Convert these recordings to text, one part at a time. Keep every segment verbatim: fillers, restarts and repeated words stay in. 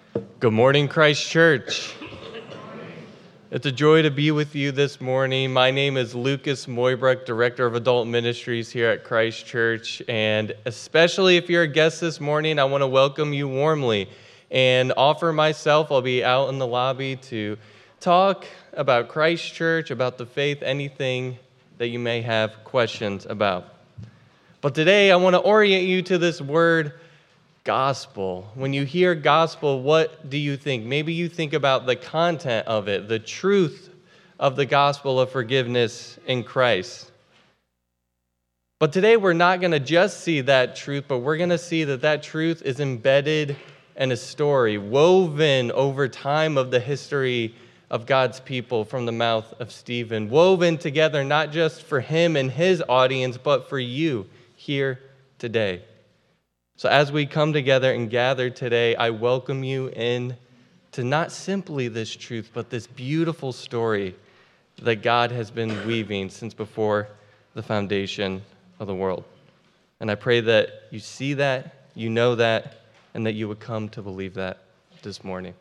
Good morning, Christ Church. It's a joy to be with you this morning. My name is Lucas Moybrook, Director of Adult Ministries here at Christ Church, and especially if you're a guest this morning, I want to welcome you warmly and offer myself. I'll be out in the lobby to talk about Christ Church, about the faith, anything that you may have questions about. But today, I want to orient you to this word, gospel. When you hear gospel, what do you think? Maybe you think about the content of it, the truth of the gospel of forgiveness in Christ. But today we're not going to just see that truth, but we're going to see that that truth is embedded in a story woven over time of the history of God's people from the mouth of Stephen, woven together not just for him and his audience, but for you here today. So as we come together and gather today, I welcome you in to not simply this truth, but this beautiful story that God has been weaving since before the foundation of the world. And I pray that you see that, you know that, and that you would come to believe that this morning.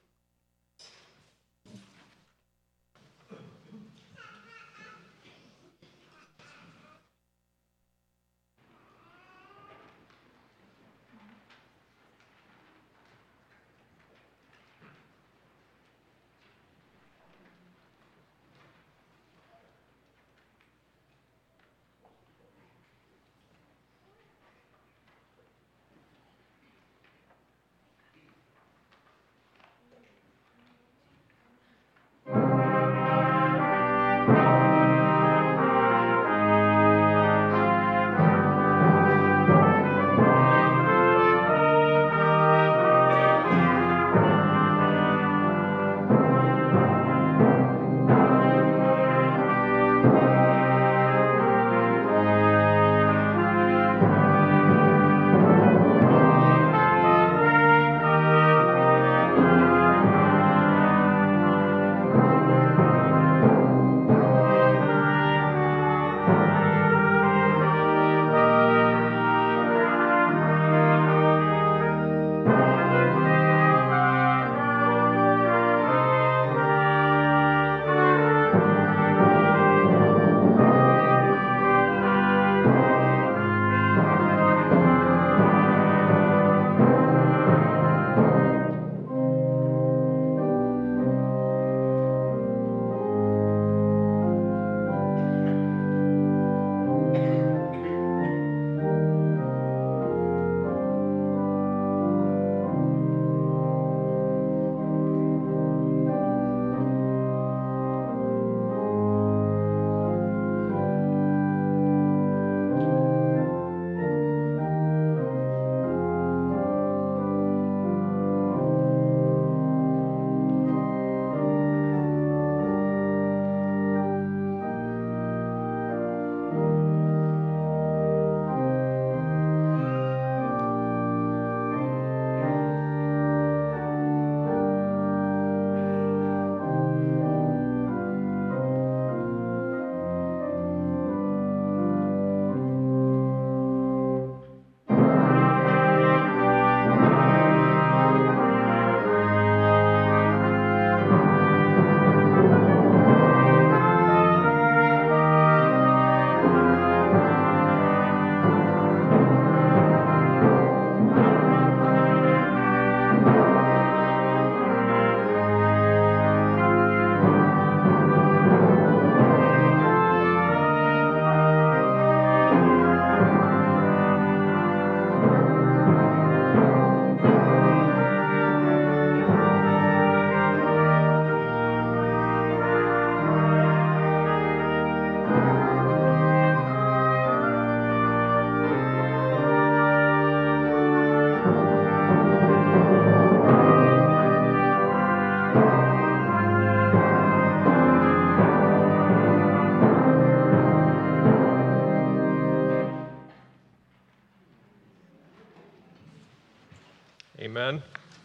Amen.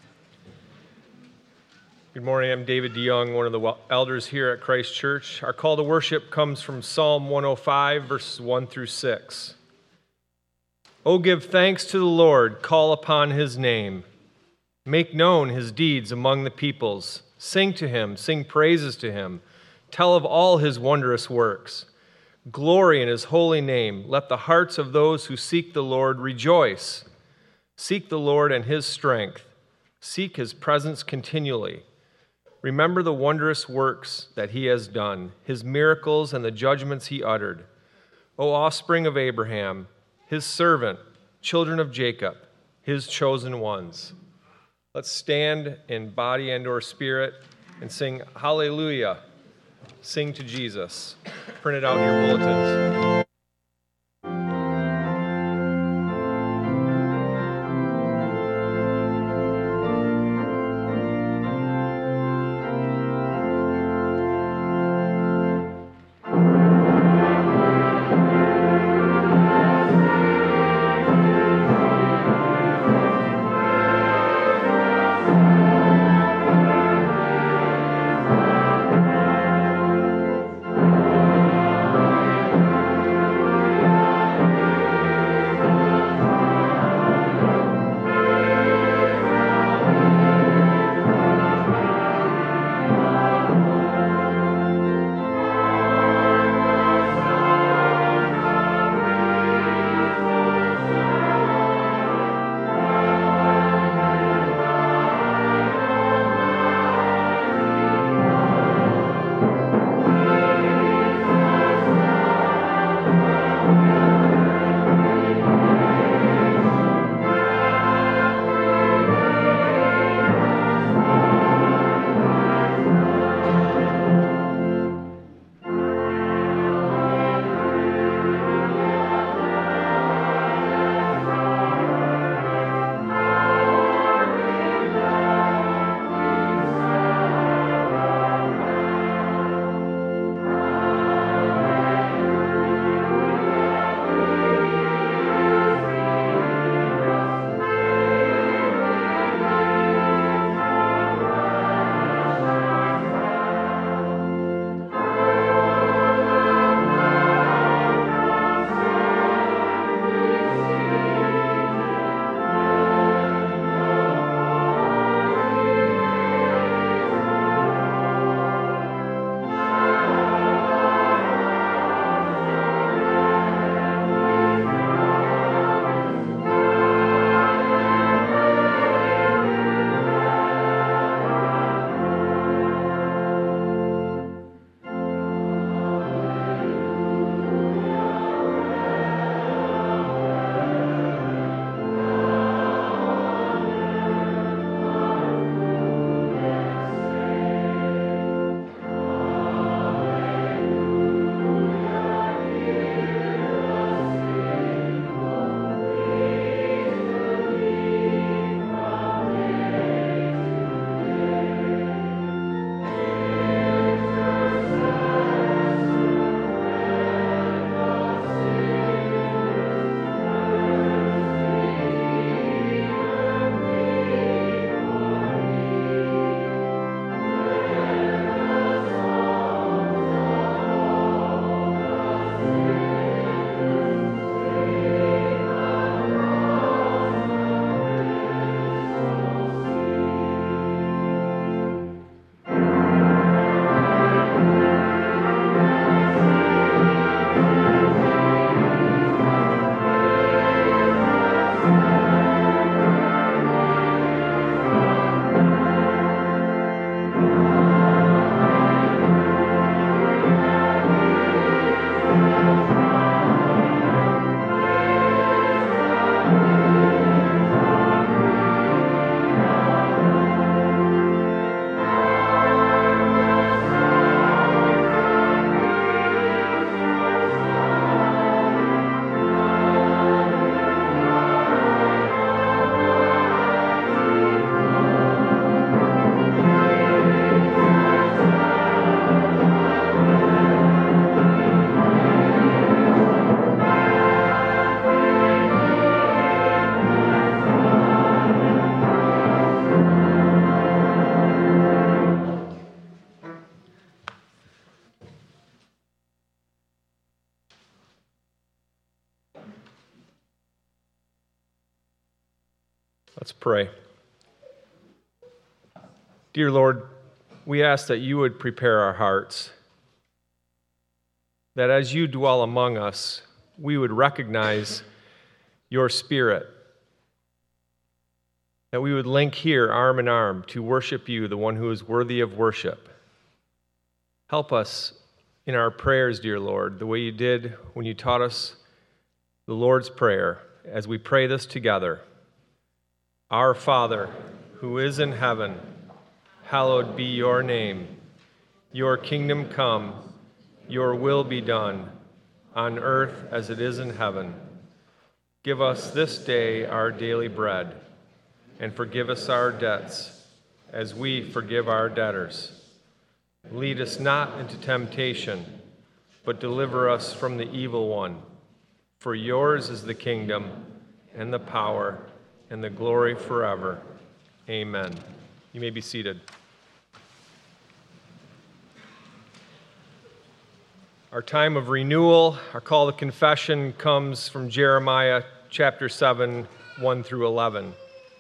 Good morning. I'm David DeYoung, one of the elders here at Christ Church. Our call to worship comes from Psalm one oh five, verses one through six. Oh, give thanks to the Lord, call upon his name. Make known his deeds among the peoples. Sing to him, sing praises to him. Tell of all his wondrous works. Glory in his holy name. Let the hearts of those who seek the Lord rejoice. Seek the Lord and his strength. Seek his presence continually. Remember the wondrous works that he has done, his miracles and the judgments he uttered. O offspring of Abraham, his servant, children of Jacob, his chosen ones. Let's stand in body and or spirit and sing Hallelujah. Sing to Jesus. Print it out in your bulletins. Let's pray. Dear Lord, we ask that you would prepare our hearts, that as you dwell among us, we would recognize your Spirit, that we would link here arm in arm to worship you, the one who is worthy of worship. Help us in our prayers, dear Lord, the way you did when you taught us the Lord's Prayer, as we pray this together. Our Father, who is in heaven, hallowed be your name. Your kingdom come, your will be done, on earth as it is in heaven. Give us this day our daily bread, and forgive us our debts, as we forgive our debtors. Lead us not into temptation, but deliver us from the evil one. For yours is the kingdom, and the power, and the glory forever. Amen. You may be seated. Our time of renewal, our call to confession, comes from Jeremiah chapter seven, one through eleven.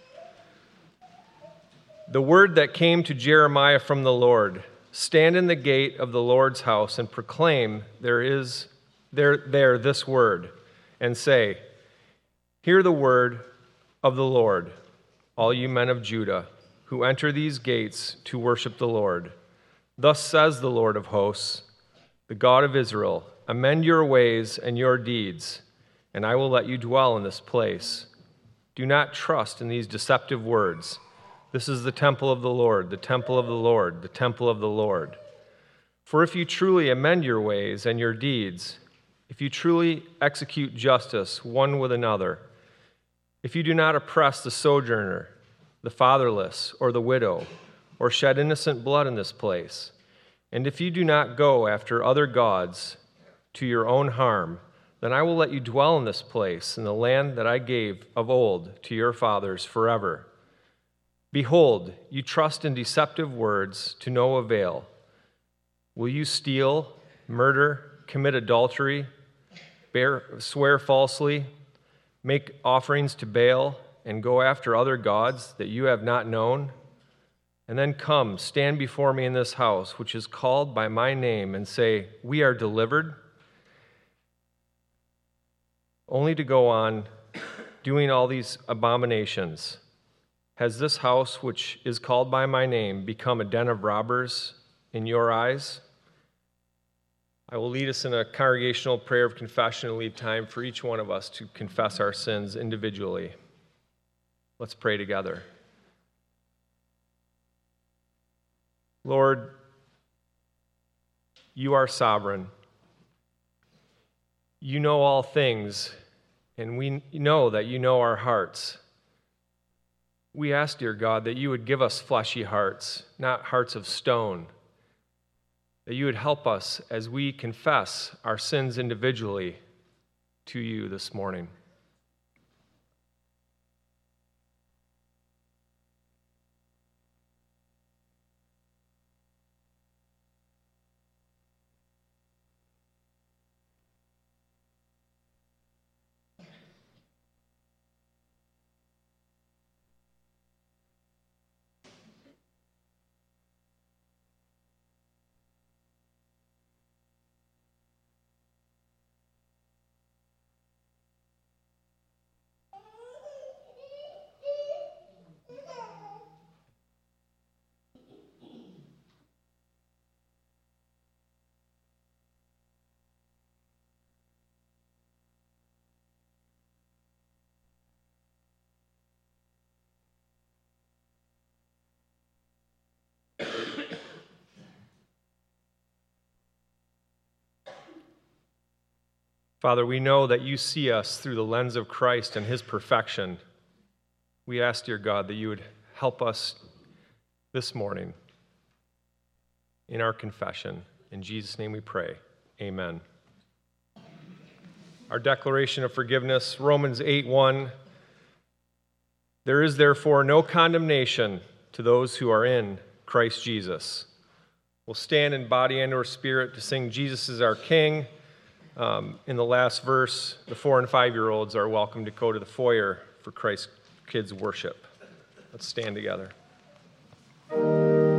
The word that came to Jeremiah from the Lord: stand in the gate of the Lord's house and proclaim there is there, there this word, and say, hear the word of the Lord, all you men of Judah, who enter these gates to worship the Lord. Thus says the Lord of hosts, the God of Israel, amend your ways and your deeds, and I will let you dwell in this place. Do not trust in these deceptive words. This is the temple of the Lord, the temple of the Lord, the temple of the Lord. For if you truly amend your ways and your deeds, if you truly execute justice one with another, if you do not oppress the sojourner, the fatherless, or the widow, or shed innocent blood in this place, and if you do not go after other gods to your own harm, then I will let you dwell in this place, in the land that I gave of old to your fathers forever. Behold, you trust in deceptive words to no avail. Will you steal, murder, commit adultery, bear, swear falsely, make offerings to Baal, and go after other gods that you have not known? And then come, stand before me in this house, which is called by my name, and say, we are delivered, only to go on doing all these abominations. Has this house, which is called by my name, become a den of robbers in your eyes? I will lead us in a congregational prayer of confession and leave time for each one of us to confess our sins individually. Let's pray together. Lord, you are sovereign. You know all things, and we know that you know our hearts. We ask, dear God, that you would give us fleshy hearts, not hearts of stone, that you would help us as we confess our sins individually to you this morning. Father, we know that you see us through the lens of Christ and his perfection. We ask, dear God, that you would help us this morning in our confession. In Jesus' name we pray. Amen. Our declaration of forgiveness, Romans eight one. There is therefore no condemnation to those who are in Christ Jesus. We'll stand in body and or spirit to sing Jesus is our King. Um, in the last verse, the four and five-year-olds are welcome to go to the foyer for Christ Kids worship. Let's stand together.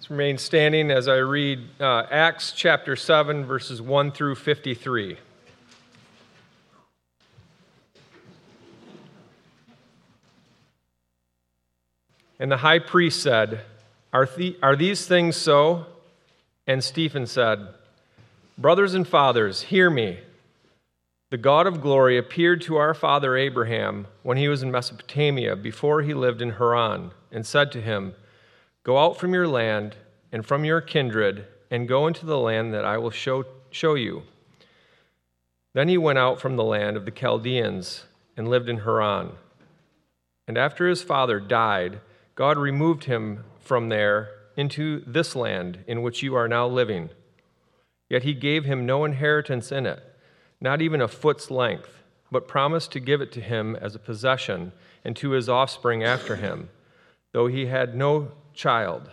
Let's remain standing as I read uh, Acts chapter seven, verses one through fifty-three. And the high priest said, Are, the, are these things so? And Stephen said, Brothers and fathers, hear me. The God of glory appeared to our father Abraham when he was in Mesopotamia before he lived in Haran, and said to him, Go out from your land and from your kindred, and go into the land that I will show, show you. Then he went out from the land of the Chaldeans and lived in Haran. And after his father died, God removed him from there into this land in which you are now living. Yet he gave him no inheritance in it, not even a foot's length, but promised to give it to him as a possession and to his offspring after him, though he had no child.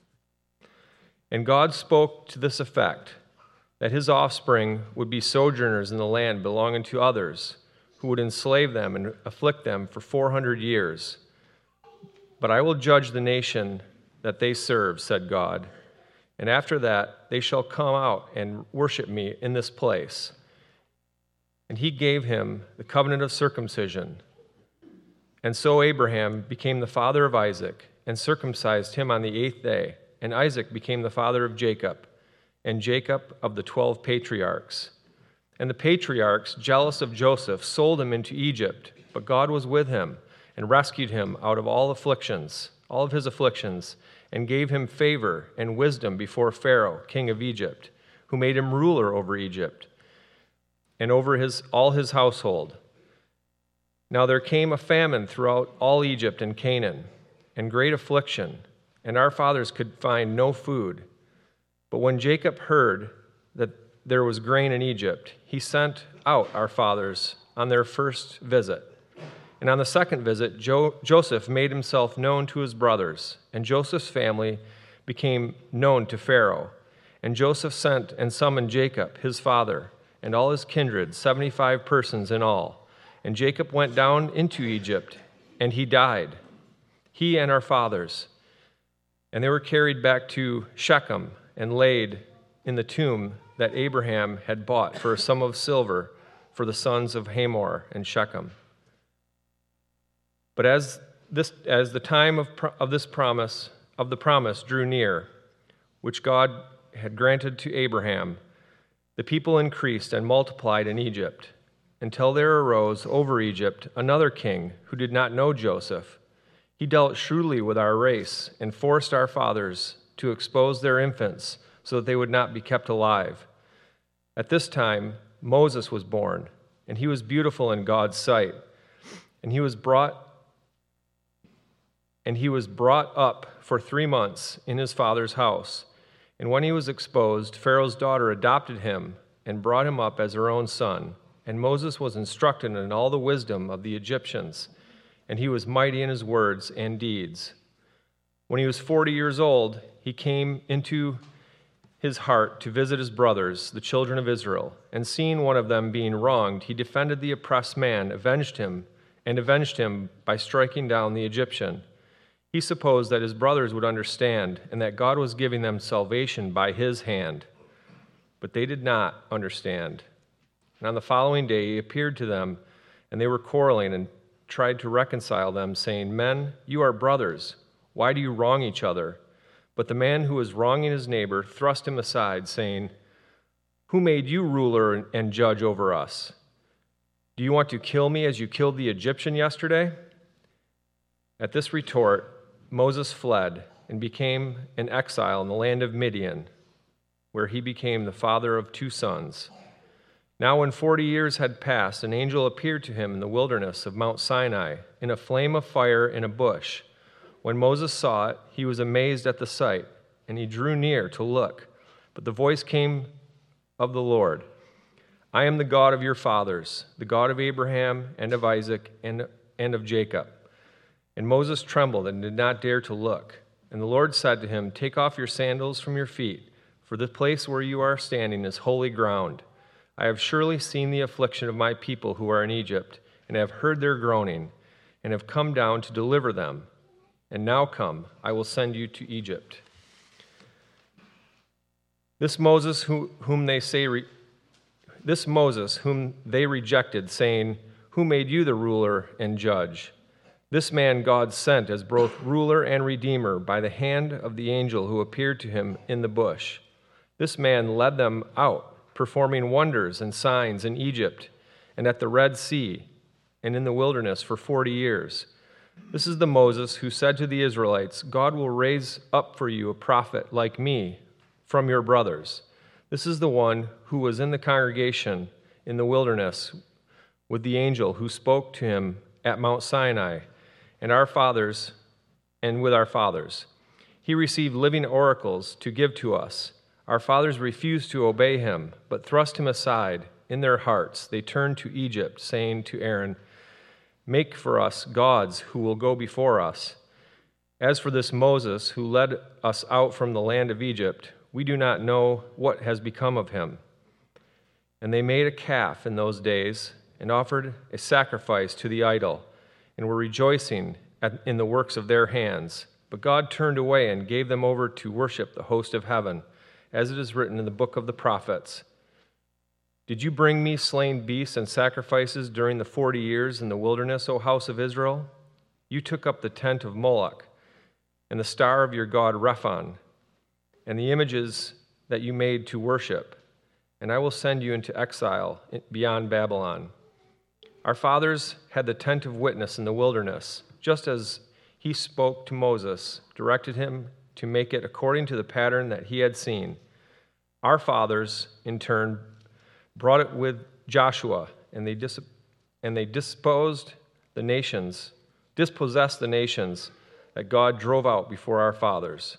And God spoke to this effect, that his offspring would be sojourners in the land belonging to others, who would enslave them and afflict them for four hundred years. But I will judge the nation that they serve, said God, and after that they shall come out and worship me in this place. And he gave him the covenant of circumcision. And so Abraham became the father of Isaac, and circumcised him on the eighth day. And Isaac became the father of Jacob, and Jacob of the twelve patriarchs. And the patriarchs, jealous of Joseph, sold him into Egypt, but God was with him, and rescued him out of all afflictions, all of his afflictions, and gave him favor and wisdom before Pharaoh, king of Egypt, who made him ruler over Egypt, and over his all his household. Now there came a famine throughout all Egypt and Canaan, and great affliction, and our fathers could find no food. But when Jacob heard that there was grain in Egypt, he sent out our fathers on their first visit. And on the second visit, jo- Joseph made himself known to his brothers, and Joseph's family became known to Pharaoh. And Joseph sent and summoned Jacob, his father, and all his kindred, seventy-five persons in all. And Jacob went down into Egypt, and he died, he and our fathers. And they were carried back to Shechem and laid in the tomb that Abraham had bought for a sum of silver for the sons of Hamor and Shechem. But as this, as the time of, of this promise, of the promise drew near, which God had granted to Abraham, the people increased and multiplied in Egypt, until there arose over Egypt another king who did not know Joseph. He dealt shrewdly with our race and forced our fathers to expose their infants so that they would not be kept alive. At this time, Moses was born, and he was beautiful in God's sight, and he was brought and he was brought up for three months in his father's house. And when he was exposed, Pharaoh's daughter adopted him and brought him up as her own son. And Moses was instructed in all the wisdom of the Egyptians, and he was mighty in his words and deeds. When he was forty years old, he came into his heart to visit his brothers, the children of Israel, and seeing one of them being wronged, he defended the oppressed man, avenged him, and avenged him by striking down the Egyptian. He supposed that his brothers would understand and that God was giving them salvation by his hand. But they did not understand. And on the following day he appeared to them, and they were quarreling and tried to reconcile them, saying, Men, you are brothers. Why do you wrong each other? But the man who was wronging his neighbor thrust him aside, saying, Who made you ruler and judge over us? Do you want to kill me as you killed the Egyptian yesterday? At this retort, Moses fled and became an exile in the land of Midian, where he became the father of two sons. Now when forty years had passed, an angel appeared to him in the wilderness of Mount Sinai, in a flame of fire in a bush. When Moses saw it, he was amazed at the sight, and he drew near to look. But the voice came of the Lord, I am the God of your fathers, the God of Abraham and of Isaac and, and of Jacob. And Moses trembled and did not dare to look. And the Lord said to him, Take off your sandals from your feet, for the place where you are standing is holy ground. I have surely seen the affliction of my people who are in Egypt, and have heard their groaning, and have come down to deliver them. And now come, I will send you to Egypt. This Moses who, whom they say re, this Moses whom they rejected, saying, "Who made you the ruler and judge?" This man God sent as both ruler and redeemer by the hand of the angel who appeared to him in the bush. This man led them out, performing wonders and signs in Egypt and at the Red Sea and in the wilderness for forty years. This is the Moses who said to the Israelites, "God will raise up for you a prophet like me from your brothers." This is the one who was in the congregation in the wilderness with the angel who spoke to him at Mount Sinai, and our fathers, and with our fathers. He received living oracles to give to us. Our fathers refused to obey him, but thrust him aside. In their hearts they turned to Egypt, saying to Aaron, "Make for us gods who will go before us." As for this Moses who led us out from the land of Egypt, we do not know what has become of him. And they made a calf in those days and offered a sacrifice to the idol, and were rejoicing at, in the works of their hands. But God turned away and gave them over to worship the host of heaven, as it is written in the book of the prophets. "Did you bring me slain beasts and sacrifices during the forty years in the wilderness, O house of Israel? You took up the tent of Moloch and the star of your god Rephan, and the images that you made to worship, and I will send you into exile beyond Babylon." Our fathers had the tent of witness in the wilderness, just as he spoke to Moses, directed him to make it according to the pattern that he had seen. Our fathers, in turn, brought it with Joshua, and they dis- and they disposed the nations, dispossessed the nations that God drove out before our fathers.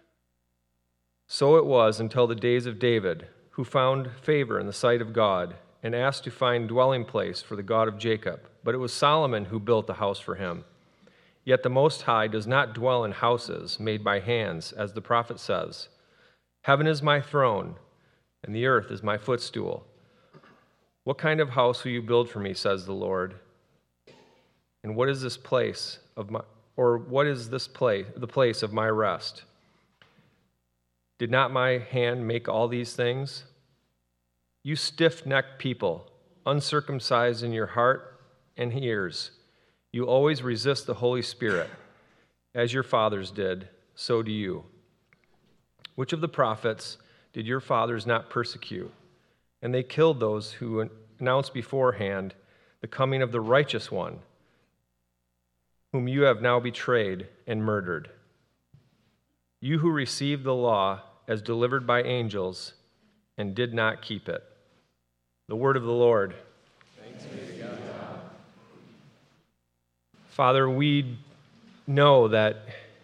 So it was until the days of David, who found favor in the sight of God and asked to find dwelling place for the God of Jacob. But it was Solomon who built the house for him. Yet the Most High does not dwell in houses made by hands, as the prophet says, "Heaven is my throne, and the earth is my footstool. What kind of house will you build for me, says the Lord? And what is this place of my, or what is this place, the place of my rest? Did not my hand make all these things? You stiff-necked people, uncircumcised in your heart and ears, you always resist the Holy Spirit. As your fathers did, so do you. Which of the prophets did your fathers not persecute? And they killed those who announced beforehand the coming of the righteous one, whom you have now betrayed and murdered. You who received the law as delivered by angels and did not keep it." The word of the Lord. Thanks be to God. Father, we know that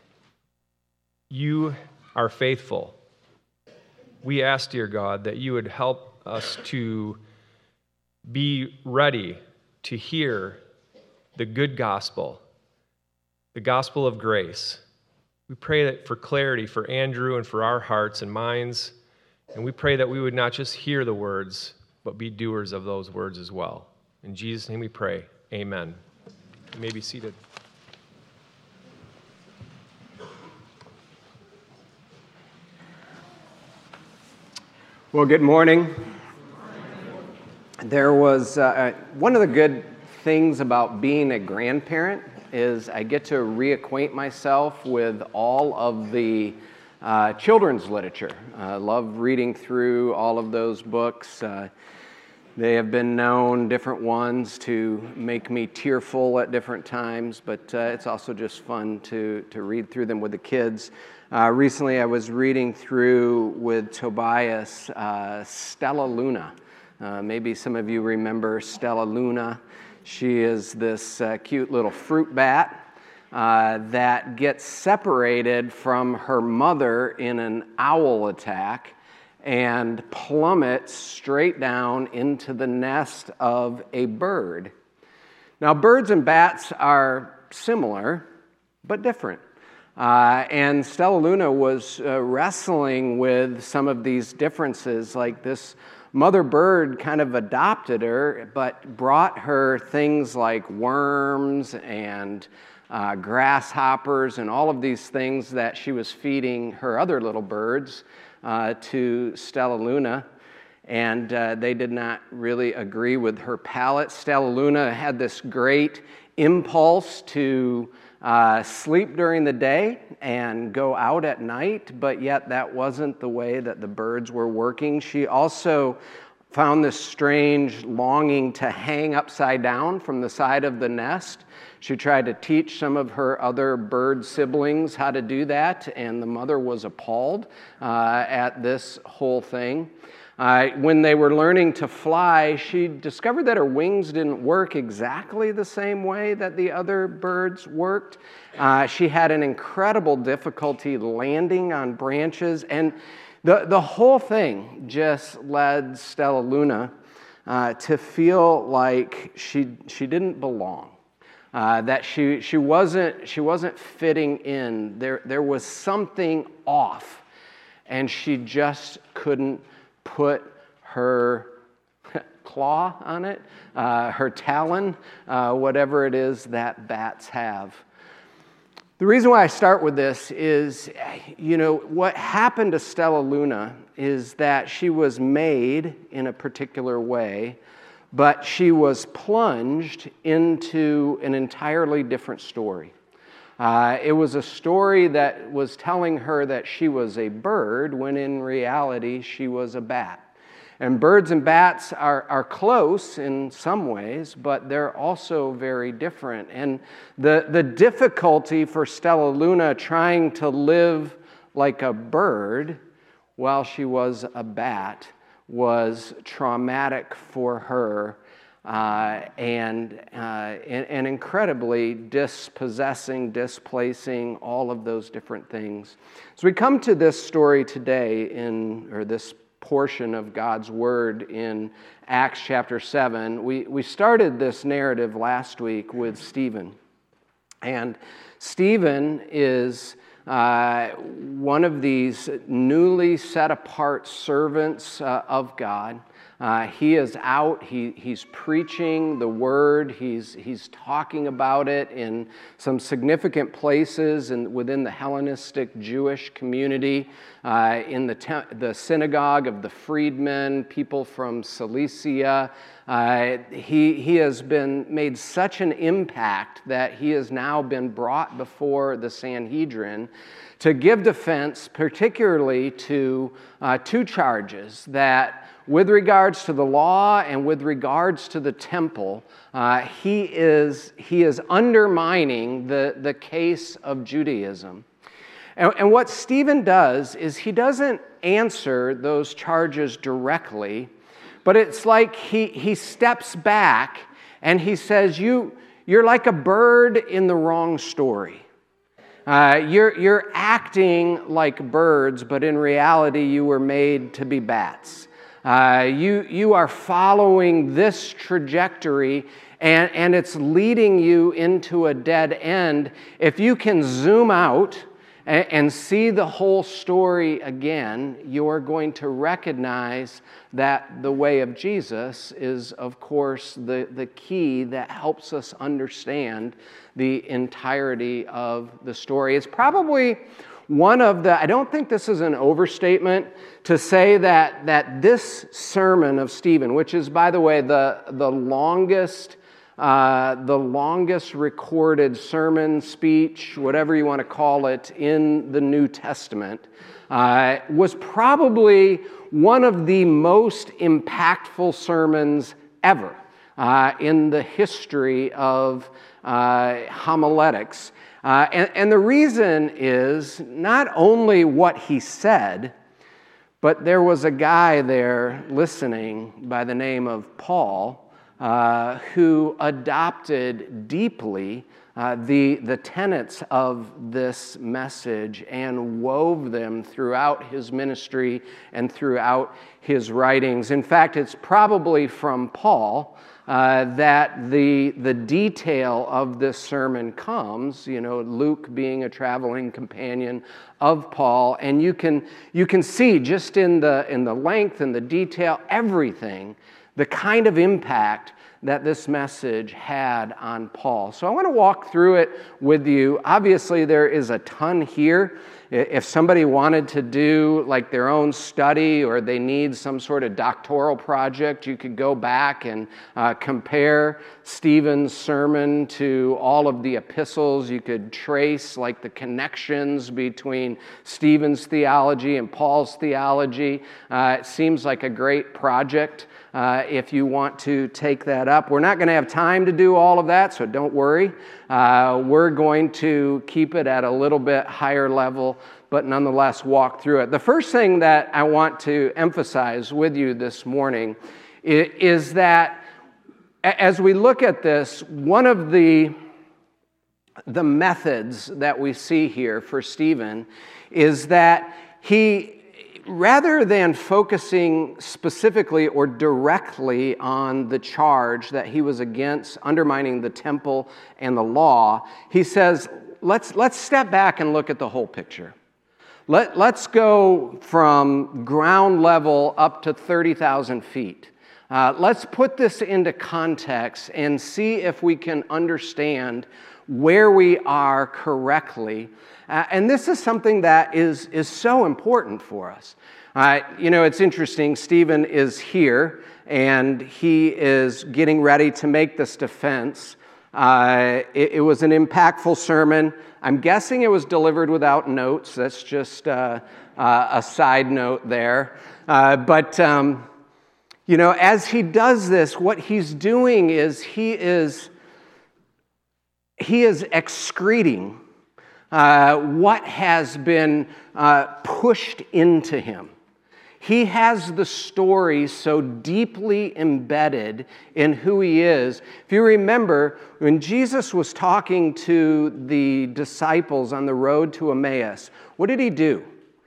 you are faithful. We ask, dear God, that you would help us to be ready to hear the good gospel, the gospel of grace. We pray that for clarity for Andrew and for our hearts and minds, and we pray that we would not just hear the words, but be doers of those words as well. In Jesus' name we pray, amen. You may be seated. Well, good morning. There was uh, one of the good things about being a grandparent is I get to reacquaint myself with all of the uh, children's literature. I love reading through all of those books. Uh, they have been known, different ones, to make me tearful at different times, but uh, it's also just fun to, to read through them with the kids. Uh, recently I was reading through with Tobias uh, Stella Luna. Uh, maybe some of you remember Stella Luna. She is this uh, cute little fruit bat uh, that gets separated from her mother in an owl attack and plummets straight down into the nest of a bird. Now, birds and bats are similar, but different. Uh, and Stella Luna was uh, wrestling with some of these differences, like this mother bird kind of adopted her, but brought her things like worms and uh, grasshoppers and all of these things that she was feeding her other little birds. uh, to Stellaluna, and uh, they did not really agree with her palate. Stellaluna had this great impulse to uh, sleep during the day and go out at night, but yet that wasn't the way that the birds were working. She also found this strange longing to hang upside down from the side of the nest. She tried to teach some of her other bird siblings how to do that, and the mother was appalled uh, at this whole thing. Uh, when they were learning to fly, she discovered that her wings didn't work exactly the same way that the other birds worked. Uh, she had an incredible difficulty landing on branches, and the, the whole thing just led Stellaluna uh, to feel like she, she didn't belong. Uh, that she she wasn't she wasn't fitting in. There there was something off, and she just couldn't put her claw on it, uh, her talon, uh, whatever it is that bats have. The reason why I start with this is, you know, what happened to Stellaluna is that she was made in a particular way, but she was plunged into an entirely different story. Uh, it was a story that was telling her that she was a bird, when in reality she was a bat. And birds and bats are, are close in some ways, but they're also very different. And the, the difficulty for Stellaluna trying to live like a bird while she was a bat was traumatic for her uh, and, uh, and, and incredibly dispossessing, displacing, all of those different things. So we come to this story today in, or this portion of God's Word in Acts chapter seven. We, we started this narrative last week with Stephen. And Stephen is uh, one of these newly set apart servants uh, of God. Uh, he is out, he, he's preaching the word, he's, he's talking about it in some significant places and within the Hellenistic Jewish community, uh, in the, te- the synagogue of the freedmen, people from Cilicia. Uh, he, he has been made such an impact that he has now been brought before the Sanhedrin to give defense, particularly to uh, two charges that, with regards to the law and with regards to the temple, uh, he is he is undermining the, the case of Judaism. And, and what Stephen does is he doesn't answer those charges directly, but it's like he, he steps back and he says, you, you're like a bird in the wrong story. Uh, you're, you're acting like birds, but in reality you were made to be bats. Uh, you, you are following this trajectory, and, and it's leading you into a dead end. If you can zoom out and, and see the whole story again, you're going to recognize that the way of Jesus is, of course, the, the key that helps us understand the entirety of the story. It's probably one of the, I don't think this is an overstatement to say that, that this sermon of Stephen, which is, by the way, the, the longest uh, the longest recorded sermon, speech, whatever you want to call it, in the New Testament, uh, was probably one of the most impactful sermons ever uh, in the history of uh, homiletics. Uh, and, and the reason is not only what he said, but there was a guy there listening by the name of Paul uh, who adopted deeply uh, the, the tenets of this message and wove them throughout his ministry and throughout his writings. In fact, it's probably from Paul Uh, that the, the detail of this sermon comes, you know, Luke being a traveling companion of Paul, and you can, you can see just in the, in the length and the detail, everything, the kind of impact that this message had on Paul. So I want to walk through it with you. Obviously, there is a ton here, If somebody wanted to do like their own study or they need some sort of doctoral project, you could go back and uh, compare Stephen's sermon to all of the epistles. You could trace like the connections between Stephen's theology and Paul's theology. Uh, it seems like a great project uh, if you want to take that up. We're not going to have time to do all of that, so don't worry. Uh, we're going to keep it at a little bit higher level, but nonetheless walk through it. The first thing that I want to emphasize with you this morning is that as we look at this, one of the, the methods that we see here for Stephen is that he, rather than focusing specifically or directly on the charge that he was against undermining the temple and the law, he says, let's, let's step back and look at the whole picture. Let, let's go from ground level up to thirty thousand feet. Uh, let's put this into context and see if we can understand where we are correctly. Uh, and this is something that is, is so important for us. Uh, you know, it's interesting. Stephen is here, and he is getting ready to make this defense. Uh, it, it was an impactful sermon. I'm guessing it was delivered without notes. That's just uh, uh, a side note there. Uh, but... Um, You know, as he does this, what he's doing is he is he is excreting uh, what has been uh, pushed into him. He has the story so deeply embedded in who he is. If you remember, when Jesus was talking to the disciples on the road to Emmaus, what did he do?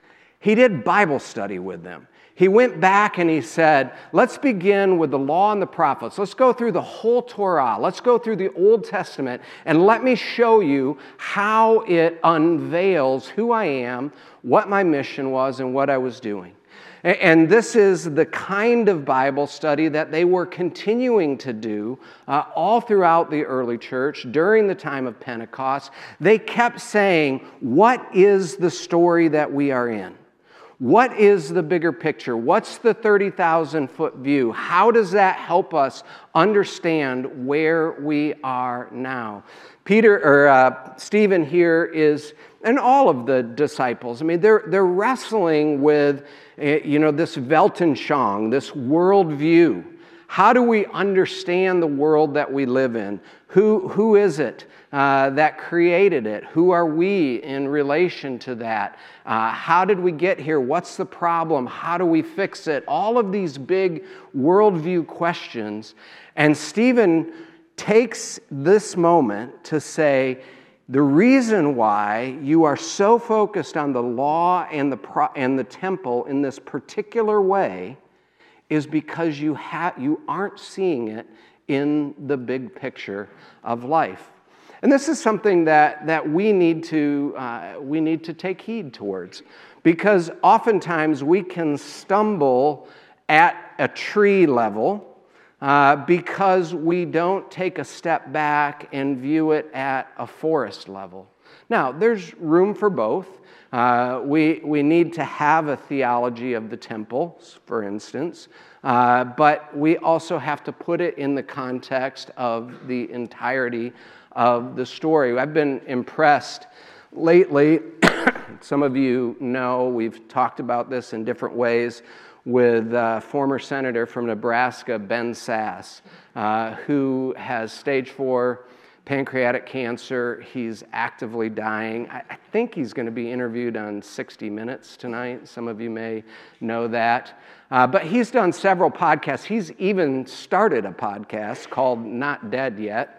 He did Bible study with them. He went back and he said, let's begin with the law and the prophets. Let's go through the whole Torah. Let's go through the Old Testament, and let me show you how it unveils who I am, what my mission was, and what I was doing. And this is the kind of Bible study that they were continuing to do uh, all throughout the early church during the time of Pentecost. They kept saying, what is the story that we are in? What is the bigger picture? What's the thirty thousand foot view? How does that help us understand where we are now? Peter or uh, Stephen here is, and all of the disciples, I mean, they're they're wrestling with, you know, this Weltanschauung, this worldview. How do we understand the world that we live in? Who who is it uh, that created it? Who are we in relation to that? Uh, how did we get here? What's the problem? How do we fix it? All of these big worldview questions. And Stephen takes this moment to say, the reason why you are so focused on the law and the pro- and the temple in this particular way is because you ha- you aren't seeing it in the big picture of life. And this is something that, that we need to uh, we need to take heed towards, because oftentimes we can stumble at a tree level uh, because we don't take a step back and view it at a forest level. Now, there's room for both. Uh, we, we need to have a theology of the temple, for instance, uh, but we also have to put it in the context of the entirety of the story. I've been impressed lately. Some of you know we've talked about this in different ways with uh, former senator from Nebraska, Ben Sass, uh, who has stage four pancreatic cancer. He's actively dying. I, I think he's going to be interviewed on sixty minutes tonight. Some of you may know that. Uh, but he's done several podcasts. He's even started a podcast called Not Dead Yet.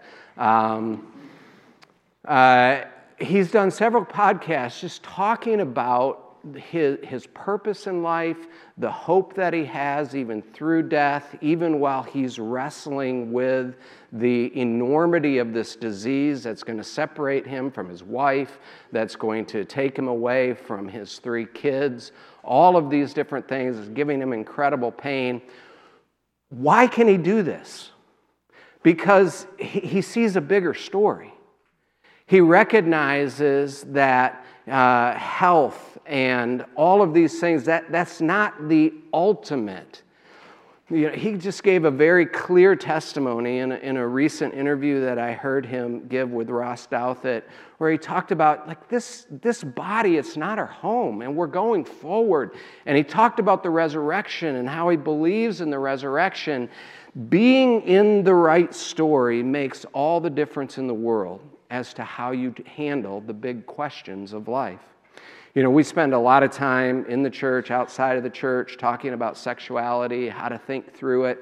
Um, uh, he's done several podcasts just talking about his, his purpose in life, the hope that he has even through death, even while he's wrestling with the enormity of this disease that's going to separate him from his wife, that's going to take him away from his three kids. All of these different things is giving him incredible pain. Why can he do this? Because he, he sees a bigger story. He recognizes that uh, health and all of these things, that, that's not the ultimate. You know, he just gave a very clear testimony in a, in a recent interview that I heard him give with Ross Douthat, where he talked about, like, this, this body, it's not our home, and we're going forward. And he talked about the resurrection and how he believes in the resurrection. Being in the right story makes all the difference in the world as to how you handle the big questions of life. You know, we spend a lot of time in the church, outside of the church, talking about sexuality, how to think through it.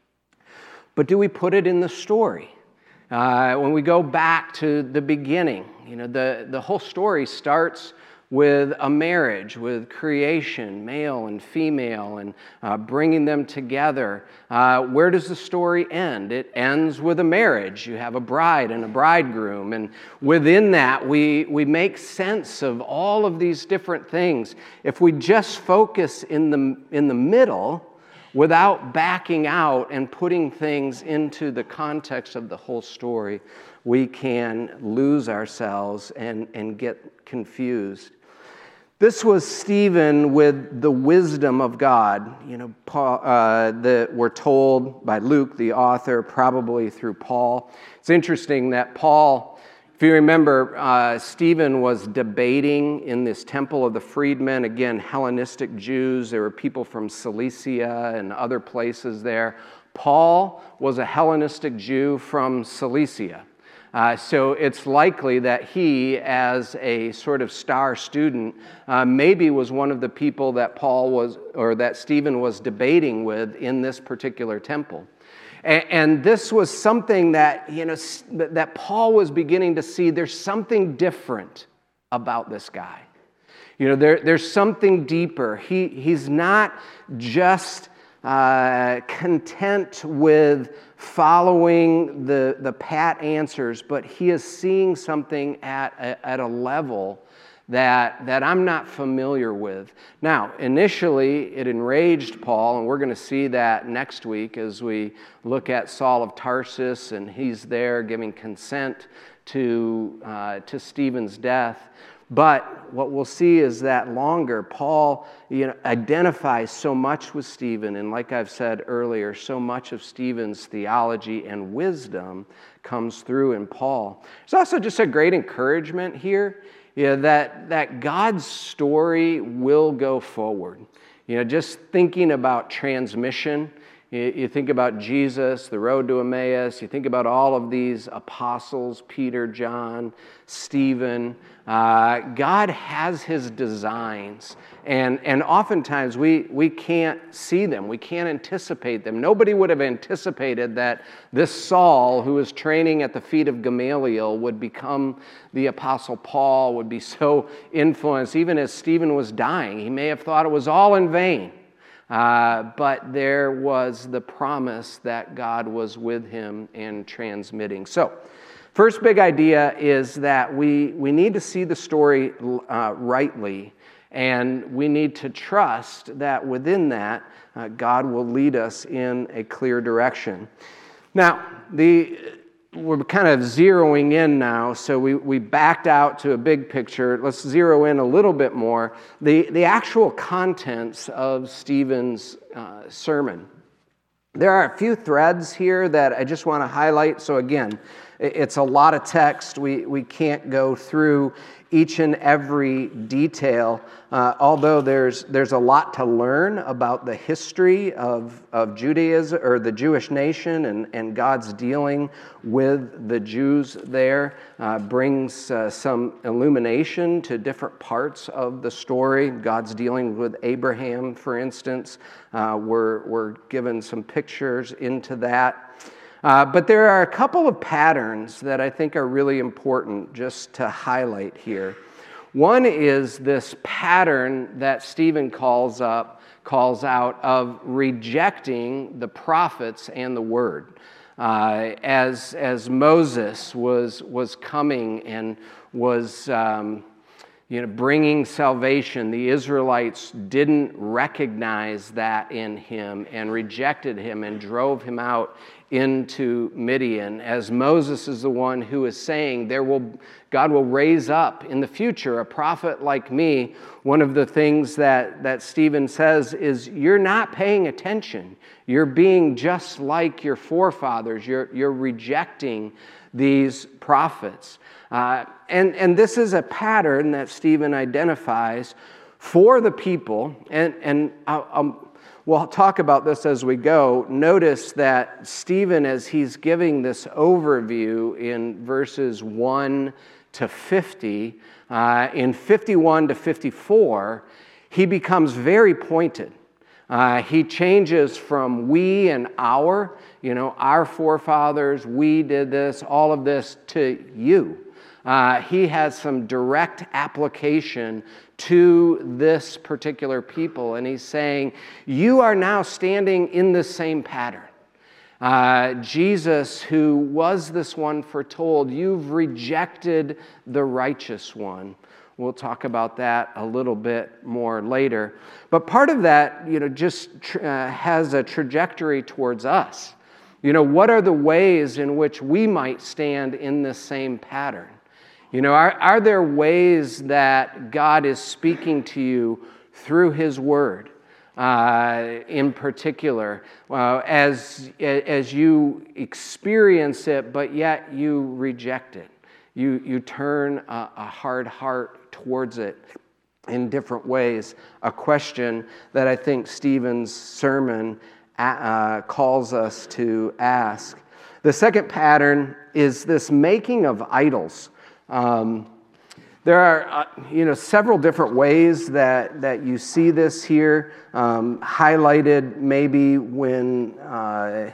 But do we put it in the story? Uh, when we go back to the beginning, you know, the, the whole story starts with a marriage, with creation, male and female, and uh, bringing them together. Uh, where does the story end? It ends with a marriage. You have a bride and a bridegroom, and within that, we, we make sense of all of these different things. If we just focus in the, in the middle, without backing out and putting things into the context of the whole story, we can lose ourselves and, and get confused. This was Stephen with the wisdom of God. You know, Paul, uh, the, we're told by Luke, the author, probably through Paul. It's interesting that Paul, if you remember, uh, Stephen was debating in this temple of the freedmen, again, Hellenistic Jews. There were people from Cilicia and other places there. Paul was a Hellenistic Jew from Cilicia. Uh, so it's likely that he, as a sort of star student, uh, maybe was one of the people that Paul was, or that Stephen was debating with in this particular temple. And, and this was something that, you know, that Paul was beginning to see. There's something different about this guy. You know, there, there's something deeper. He, he's not just uh, content with following the, the pat answers, but he is seeing something at a, at a level that, that I'm not familiar with. Now, initially, it enraged Paul, and we're going to see that next week as we look at Saul of Tarsus, and he's there giving consent to, uh, to Stephen's death. But what we'll see is that longer, Paul, you know, identifies so much with Stephen, and like I've said earlier, so much of Stephen's theology and wisdom comes through in Paul. There's also just a great encouragement here, you know, that, that God's story will go forward. You know, just thinking about transmission, you, you think about Jesus, the road to Emmaus, you think about all of these apostles, Peter, John, Stephen. Uh, God has his designs, and, and oftentimes we, we can't see them. We can't anticipate them. Nobody would have anticipated that this Saul, who was training at the feet of Gamaliel, would become the Apostle Paul, would be so influenced. Even as Stephen was dying, he may have thought it was all in vain. Uh, but there was the promise that God was with him and transmitting. So, first big idea is that we, we need to see the story uh, rightly, and we need to trust that within that, uh, God will lead us in a clear direction. Now, the we're kind of zeroing in now, so we, we backed out to a big picture. Let's zero in a little bit more. The, the actual contents of Stephen's uh, sermon. There are a few threads here that I just want to highlight. So again, it's a lot of text. We, we can't go through each and every detail, uh, although there's, there's a lot to learn about the history of, of Judaism, or the Jewish nation, and, and God's dealing with the Jews there, uh, brings uh, some illumination to different parts of the story. God's dealing with Abraham, for instance. Uh, we're, we're given some pictures into that. Uh, but there are a couple of patterns that I think are really important just to highlight here. One is this pattern that Stephen calls up, calls out of rejecting the prophets and the word. Uh, as, as Moses was, was coming and was um, you know, bringing salvation. The Israelites didn't recognize that in him and rejected him and drove him out into Midian, as Moses is the one who is saying, there will, God will raise up in the future a prophet like me. One of the things that, that Stephen says is, you're not paying attention. You're being just like your forefathers. You're, you're rejecting these prophets. Uh, and, and this is a pattern that Stephen identifies for the people, and, and I'll, I'll We'll talk about this as we go. Notice that Stephen, as he's giving this overview in verses one to fifty, uh, in fifty-one to fifty-four, he becomes very pointed. Uh, he changes from we and our, you know, our forefathers, we did this, all of this, to you. Uh, he has some direct application to this particular people, and he's saying, you are now standing in the same pattern. Uh, Jesus, who was this one foretold, you've rejected the righteous one. We'll talk about that a little bit more later. But part of that, you know, just uh, has a trajectory towards us. You know, what are the ways in which we might stand in this same pattern? You know, are, are there ways that God is speaking to you through His Word, uh, in particular, uh, as, as you experience it, but yet you reject it? You, you turn a, a hard heart towards it in different ways. A question that I think Stephen's sermon uh, calls us to ask. The second pattern is this making of idols. Um, there are, uh, you know, several different ways that, that you see this here, um, highlighted maybe when uh,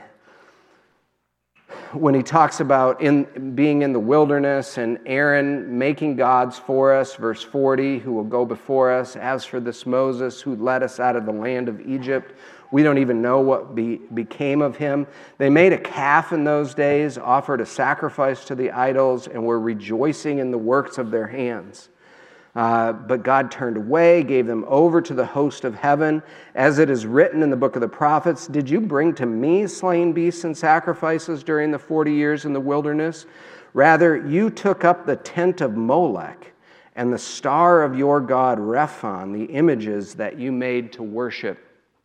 when he talks about in being in the wilderness and Aaron making gods for us, verse forty, who will go before us. As for this Moses who led us out of the land of Egypt, we don't even know what be, became of him. They made a calf in those days, offered a sacrifice to the idols, and were rejoicing in the works of their hands. Uh, but God turned away, gave them over to the host of heaven. As it is written in the book of the prophets, did you bring to me slain beasts and sacrifices during the forty years in the wilderness? Rather, you took up the tent of Molech and the star of your god Rephan, the images that you made to worship.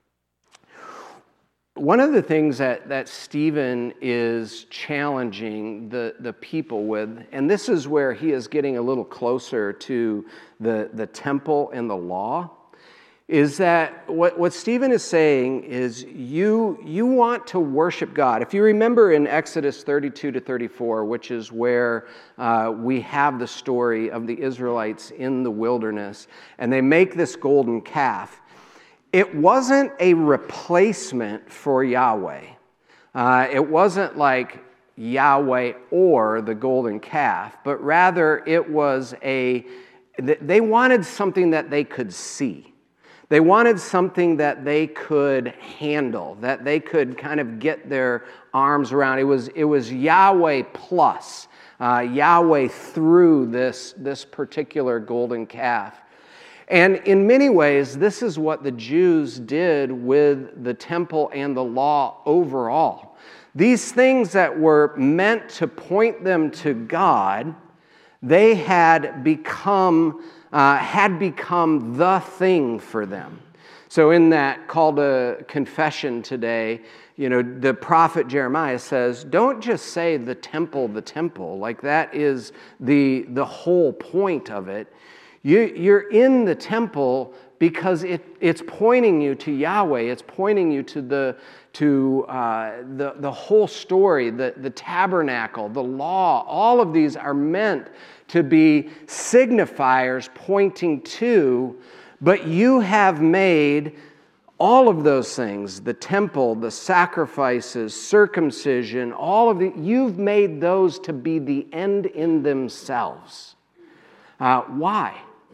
One of the things that, that Stephen is challenging the, the people with, and this is where he is getting a little closer to the, the temple and the law, is that what, what Stephen is saying is you, you want to worship God. If you remember in Exodus thirty-two to thirty-four, which is where uh, we have the story of the Israelites in the wilderness, and they make this golden calf, it wasn't a replacement for Yahweh. Uh, it wasn't like Yahweh or the golden calf, but rather it was a, they wanted something that they could see. They wanted something that they could handle, that they could kind of get their arms around. It was, it was Yahweh plus, uh, Yahweh through this, this particular golden calf. And in many ways, this is what the Jews did with the temple and the law overall. These things that were meant to point them to God, they had become, uh, had become the thing for them. So in that call to confession today, you know, the prophet Jeremiah says, don't just say the temple, the temple. Like that is the, the whole point of it. You, you're in the temple because it, it's pointing you to Yahweh. It's pointing you to the to uh, the, the whole story, the, the tabernacle, the law. All of these are meant to be signifiers pointing to, but you have made all of those things, the temple, the sacrifices, circumcision, all of the, you've made those to be the end in themselves. Uh, why?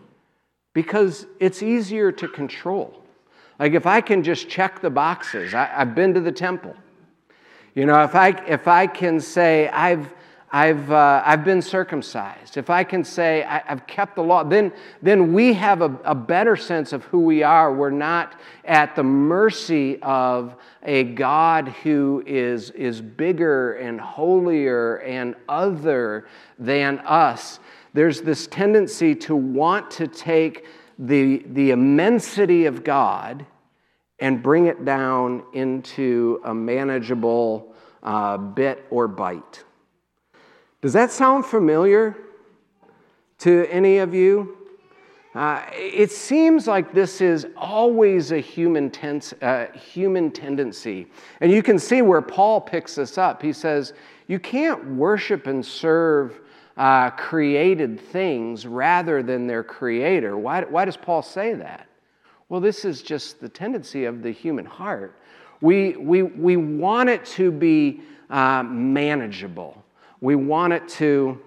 Because it's easier to control. Like if I can just check the boxes, I, I've been to the temple. You know, if I if I can say I've I've, uh, I've been circumcised, if I can say I, I've kept the law, then, then we have a, a better sense of who we are. We're not at the mercy of a God who is, is bigger and holier and other than us. There's this tendency to want to take the, the immensity of God and bring it down into a manageable uh, bit or bite. Does that sound familiar to any of you? Uh, it seems like this is always a human, tense, uh, human tendency. And you can see where Paul picks this up. He says, you can't worship and serve uh, created things rather than their creator. Why, why does Paul say that? Well, this is just the tendency of the human heart. We, we, we want it to be uh, manageable. We want it to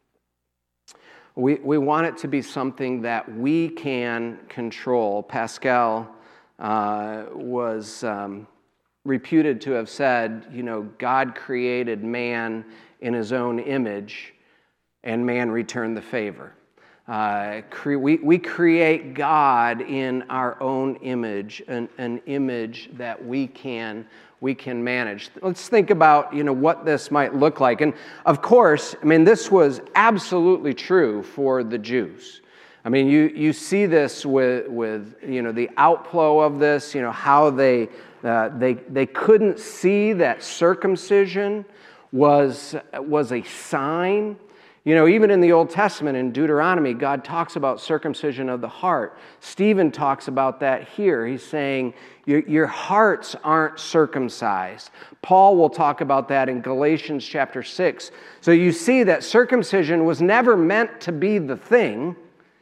we, we want it to be something that we can control. Pascal uh, was um, reputed to have said, you know, God created man in his own image, and man returned the favor. Uh, cre- we, we create God in our own image, an, an image that we can we can manage. Let's think about, you know, what this might look like. And of course, I mean, this was absolutely true for the Jews. I mean, you, you see this with, with, you know, the outflow of this, you know, how they, uh, they, they couldn't see that circumcision was, was a sign. You know, even in the Old Testament, in Deuteronomy, God talks about circumcision of the heart. Stephen talks about that here. He's saying, your, your hearts aren't circumcised. Paul will talk about that in Galatians chapter six. So you see that circumcision was never meant to be the thing,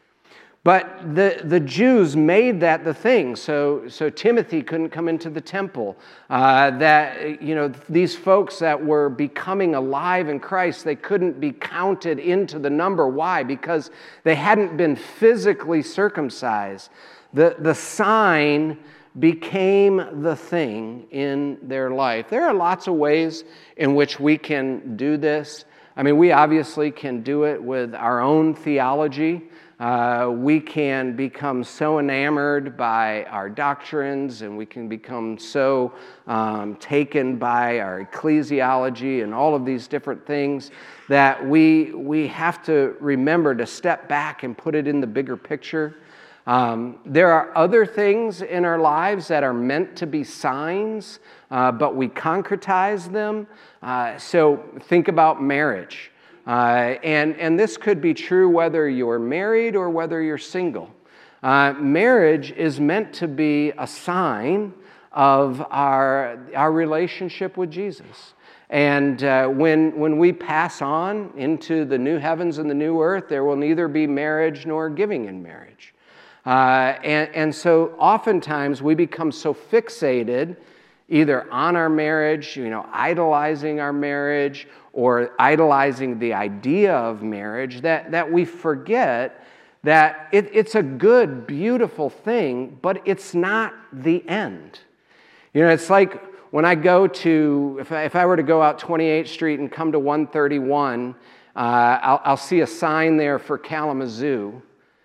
but the, the Jews made that the thing. So, so Timothy couldn't come into the temple. Uh, that, you know, these folks that were becoming alive in Christ, they couldn't be counted into the number. Why? Because they hadn't been physically circumcised. The, the sign became the thing in their life. There are lots of ways in which we can do this. I mean, we obviously can do it with our own theology. Uh, we can become so enamored by our doctrines, and we can become so um, taken by our ecclesiology and all of these different things that we, we have to remember to step back and put it in the bigger picture. Um, there are other things in our lives that are meant to be signs, uh, but we concretize them. Uh, so think about marriage. Uh, and, and this could be true whether you're married or whether you're single. Uh, marriage is meant to be a sign of our, our relationship with Jesus. And uh, when, when we pass on into the new heavens and the new earth, there will neither be marriage nor giving in marriage. Uh, and, and so oftentimes we become so fixated either on our marriage, you know, idolizing our marriage, or idolizing the idea of marriage, that, that we forget that it, it's a good, beautiful thing, but it's not the end. You know, it's like when I go to, if I, if I were to go out twenty-eighth Street and come to one thirty-one, uh, I'll, I'll see a sign there for Kalamazoo.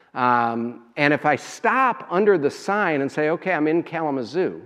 Um, and if I stop under the sign and say, okay, I'm in Kalamazoo,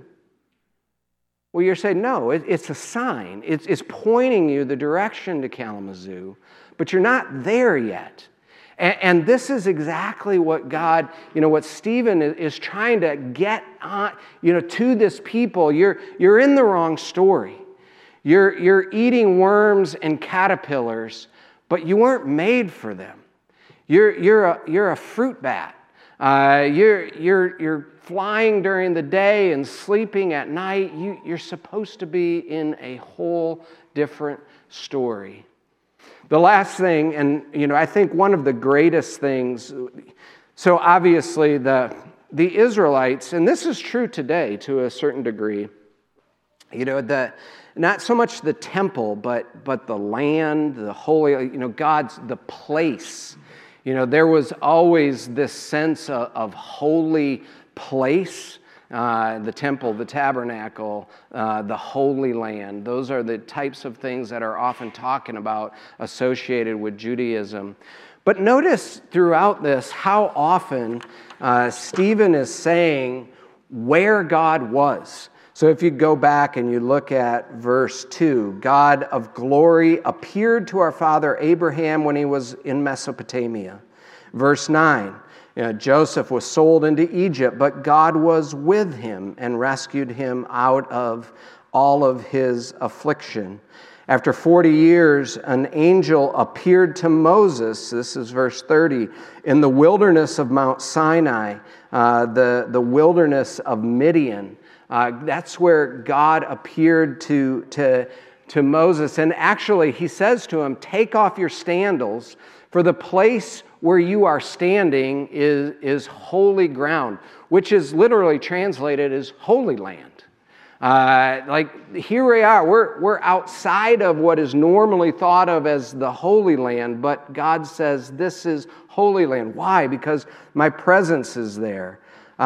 well, you're saying, no, it, it's a sign. It's, it's pointing you the direction to Kalamazoo, but you're not there yet. And, and this is exactly what God, you know, what Stephen is, is trying to get on, you know, to this people. You're, you're in the wrong story. You're, you're eating worms and caterpillars, but you weren't made for them. You're, you're, a, you're a fruit bat. Uh, you're, you're, you're flying during the day and sleeping at night. You, you're supposed to be in a whole different story. The last thing, and you know, I think one of the greatest things, so obviously the, the Israelites, and this is true today to a certain degree, you know, the, not so much the temple, but, but the land, the holy, you know, God's, the place. You know, there was always this sense of, of holy place Uh, the temple, the tabernacle, uh, the Holy Land. Those are the types of things that are often talking about associated with Judaism. But notice throughout this how often uh, Stephen is saying where God was. So if you go back and you look at verse two, God of glory appeared to our father Abraham when he was in Mesopotamia. Verse nine, you know, Joseph was sold into Egypt, but God was with him and rescued him out of all of his affliction. After forty years, an angel appeared to Moses, this is verse thirty, in the wilderness of Mount Sinai, uh, the, the wilderness of Midian. Uh, that's where God appeared to, to, to Moses. And actually, he says to him, take off your sandals, for the place where you are standing is, is holy ground, which is literally translated as Holy Land. Uh, like here we are, we're, we're outside of what is normally thought of as the Holy Land, but God says this is Holy Land. Why? Because my presence is there.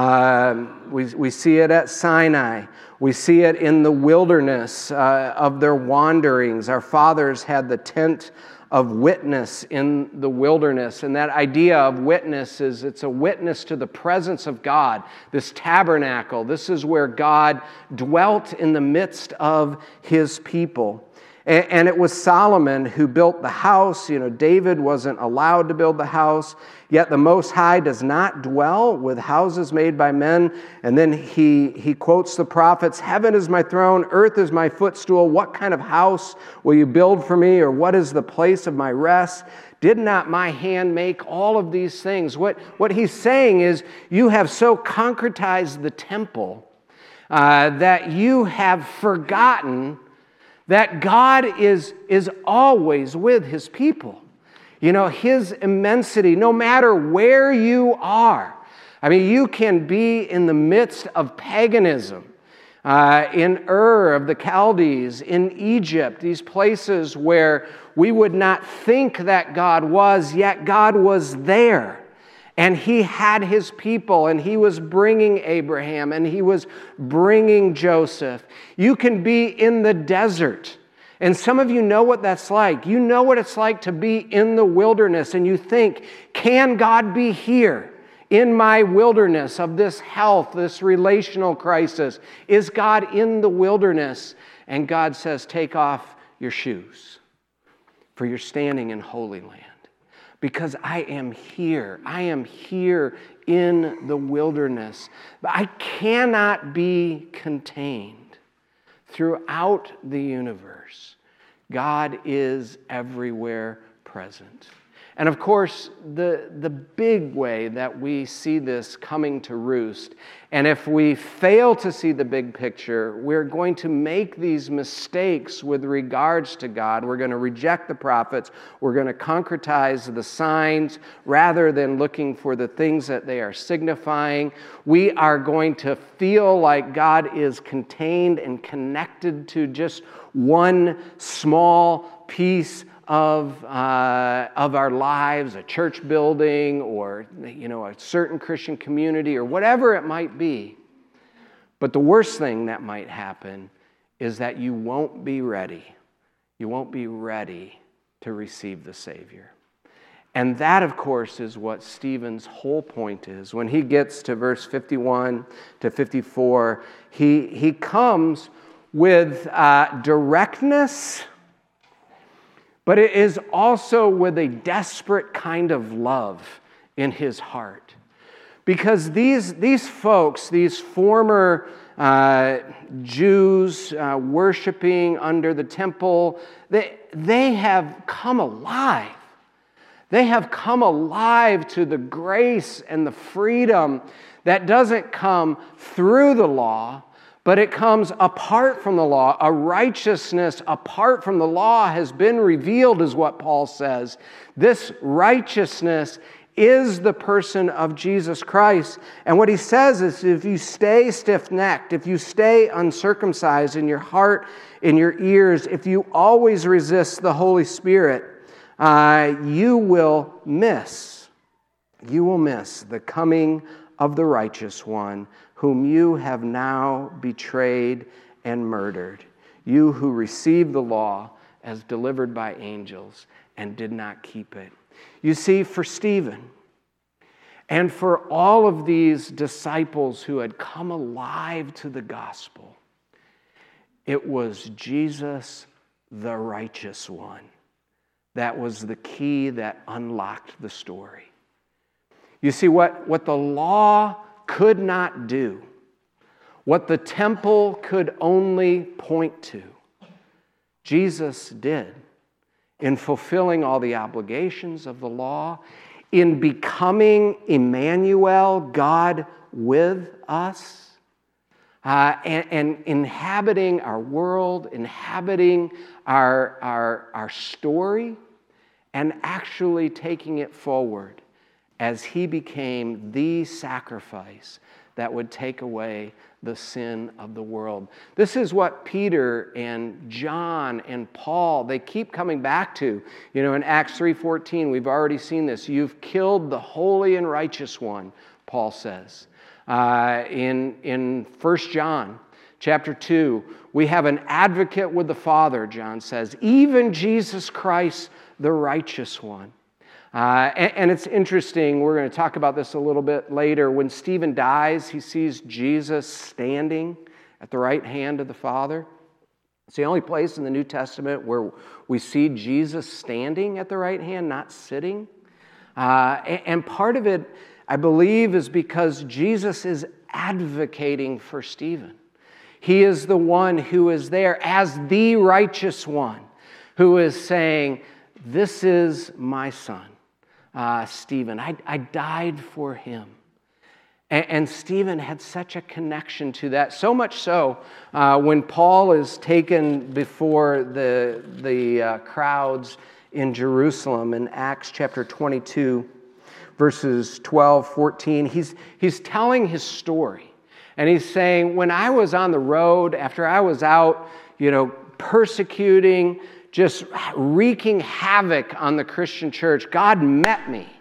Uh, we, we see it at Sinai. We see it in the wilderness uh, of their wanderings. Our fathers had the tent of witness in the wilderness. And that idea of witness is it's a witness to the presence of God, this tabernacle. This is where God dwelt in the midst of his people. And, and it was Solomon who built the house. You know, David wasn't allowed to build the house. Yet the Most High does not dwell with houses made by men. And then he, he quotes the prophets, heaven is my throne, earth is my footstool. What kind of house will you build for me? Or what is the place of my rest? Did not my hand make all of these things? What, what he's saying is, you have so concretized the temple uh, that you have forgotten that God is, is always with his people. You know, his immensity, no matter where you are. I mean, you can be in the midst of paganism, uh, in Ur of the Chaldees, in Egypt, these places where we would not think that God was, yet God was there. And he had his people, and he was bringing Abraham, and he was bringing Joseph. You can be in the desert. And some of you know what that's like. You know what it's like to be in the wilderness, and you think, can God be here in my wilderness of this health, this relational crisis? Is God in the wilderness? And God says, take off your shoes, for you're standing in Holy Land. Because I am here. I am here in the wilderness. But I cannot be contained. Throughout the universe, God is everywhere present. And of course, the, the big way that we see this coming to roost, and if we fail to see the big picture, we're going to make these mistakes with regards to God. We're going to reject the prophets. We're going to concretize the signs rather than looking for the things that they are signifying. We are going to feel like God is contained and connected to just one small piece of uh, of our lives, a church building, or you know, a certain Christian community, or whatever it might be. But the worst thing that might happen is that you won't be ready. You won't be ready to receive the Savior. And that, of course, is what Stephen's whole point is. When he gets to verse fifty-one to fifty-four, he, he comes with uh, directness, but it is also with a desperate kind of love in his heart. Because these, these folks, these former uh, Jews uh, worshiping under the temple, they, they have come alive. They have come alive to the grace and the freedom that doesn't come through the law, but it comes apart from the law. A righteousness apart from the law has been revealed, is what Paul says. This righteousness is the person of Jesus Christ. And what he says is, if you stay stiff-necked, if you stay uncircumcised in your heart, in your ears, if you always resist the Holy Spirit, uh, you will miss, you will miss the coming of the righteous one, whom you have now betrayed and murdered, you who received the law as delivered by angels and did not keep it. You see, for Stephen, and for all of these disciples who had come alive to the gospel, it was Jesus, the righteous one, that was the key that unlocked the story. You see, what, what the law could not do, what the temple could only point to, Jesus did in fulfilling all the obligations of the law, in becoming Emmanuel, God with us, uh, and, and inhabiting our world, inhabiting our, our, our story, and actually taking it forward as he became the sacrifice that would take away the sin of the world. This is what Peter and John and Paul, they keep coming back to. You know, in Acts three fourteen, we've already seen this. You've killed the holy and righteous one, Paul says. Uh, in, in First John chapter two, we have an advocate with the Father, John says, even Jesus Christ, the righteous one. Uh, and, and it's interesting, we're going to talk about this a little bit later. When Stephen dies, he sees Jesus standing at the right hand of the Father. It's the only place in the New Testament where we see Jesus standing at the right hand, not sitting. Uh, and, and part of it, I believe, is because Jesus is advocating for Stephen. He is the one who is there as the righteous one, who is saying, this is my son. Uh, Stephen. I, I died for him. And, and Stephen had such a connection to that, so much so uh, when Paul is taken before the, the uh, crowds in Jerusalem in Acts chapter twenty-two, verses twelve, fourteen, he's, he's telling his story. And he's saying, when I was on the road, after I was out, you know, persecuting, just wreaking havoc on the Christian church, God met me.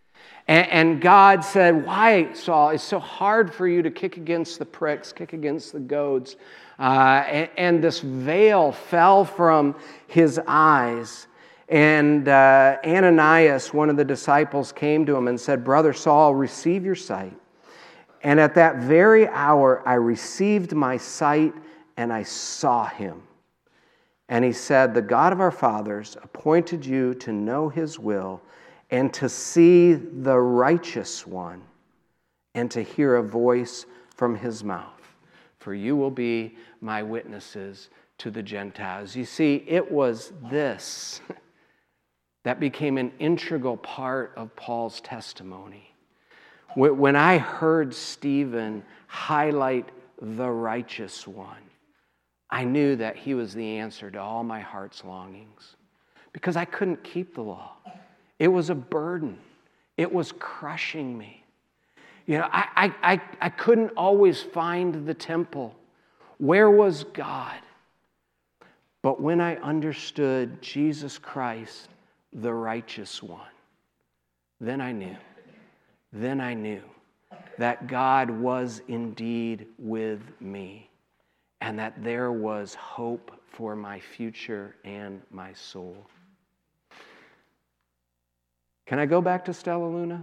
And, and God said, why, Saul, it's so hard for you to kick against the pricks, kick against the goads. Uh, and, and this veil fell from his eyes. And uh, Ananias, one of the disciples, came to him and said, Brother Saul, receive your sight. And at that very hour, I received my sight and I saw him. And he said, the God of our fathers appointed you to know his will and to see the righteous one and to hear a voice from his mouth. For you will be my witnesses to the Gentiles. You see, it was this that became an integral part of Paul's testimony. When I heard Stephen highlight the righteous one, I knew that he was the answer to all my heart's longings because I couldn't keep the law. It was a burden. It was crushing me. You know, I, I, I, I couldn't always find the temple. Where was God? But when I understood Jesus Christ, the righteous one, then I knew. Then I knew that God was indeed with me. And that there was hope for my future and my soul. Can I go back to Stella Luna?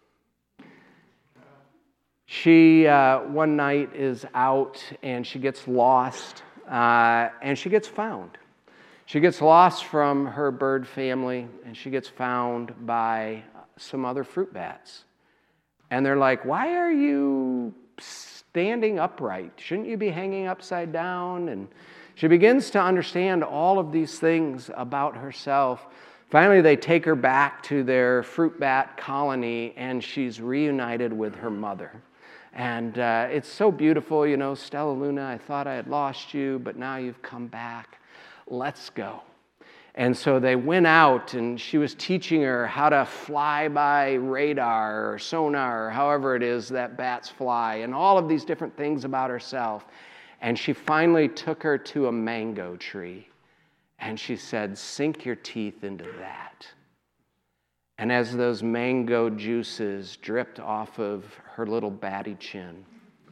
She, uh, one night, is out and she gets lost uh, and she gets found. She gets lost from her bird family and she gets found by some other fruit bats. And they're like, why are you standing upright? Shouldn't you be hanging upside down? And she begins to understand all of these things about herself. Finally, they take her back to their fruit bat colony, and she's reunited with her mother. And uh, it's so beautiful, you know, Stella Luna, I thought I had lost you, but now you've come back. Let's go. And so they went out, and she was teaching her how to fly by radar or sonar, or however it is that bats fly, and all of these different things about herself. And she finally took her to a mango tree, and she said, sink your teeth into that. And as those mango juices dripped off of her little batty chin,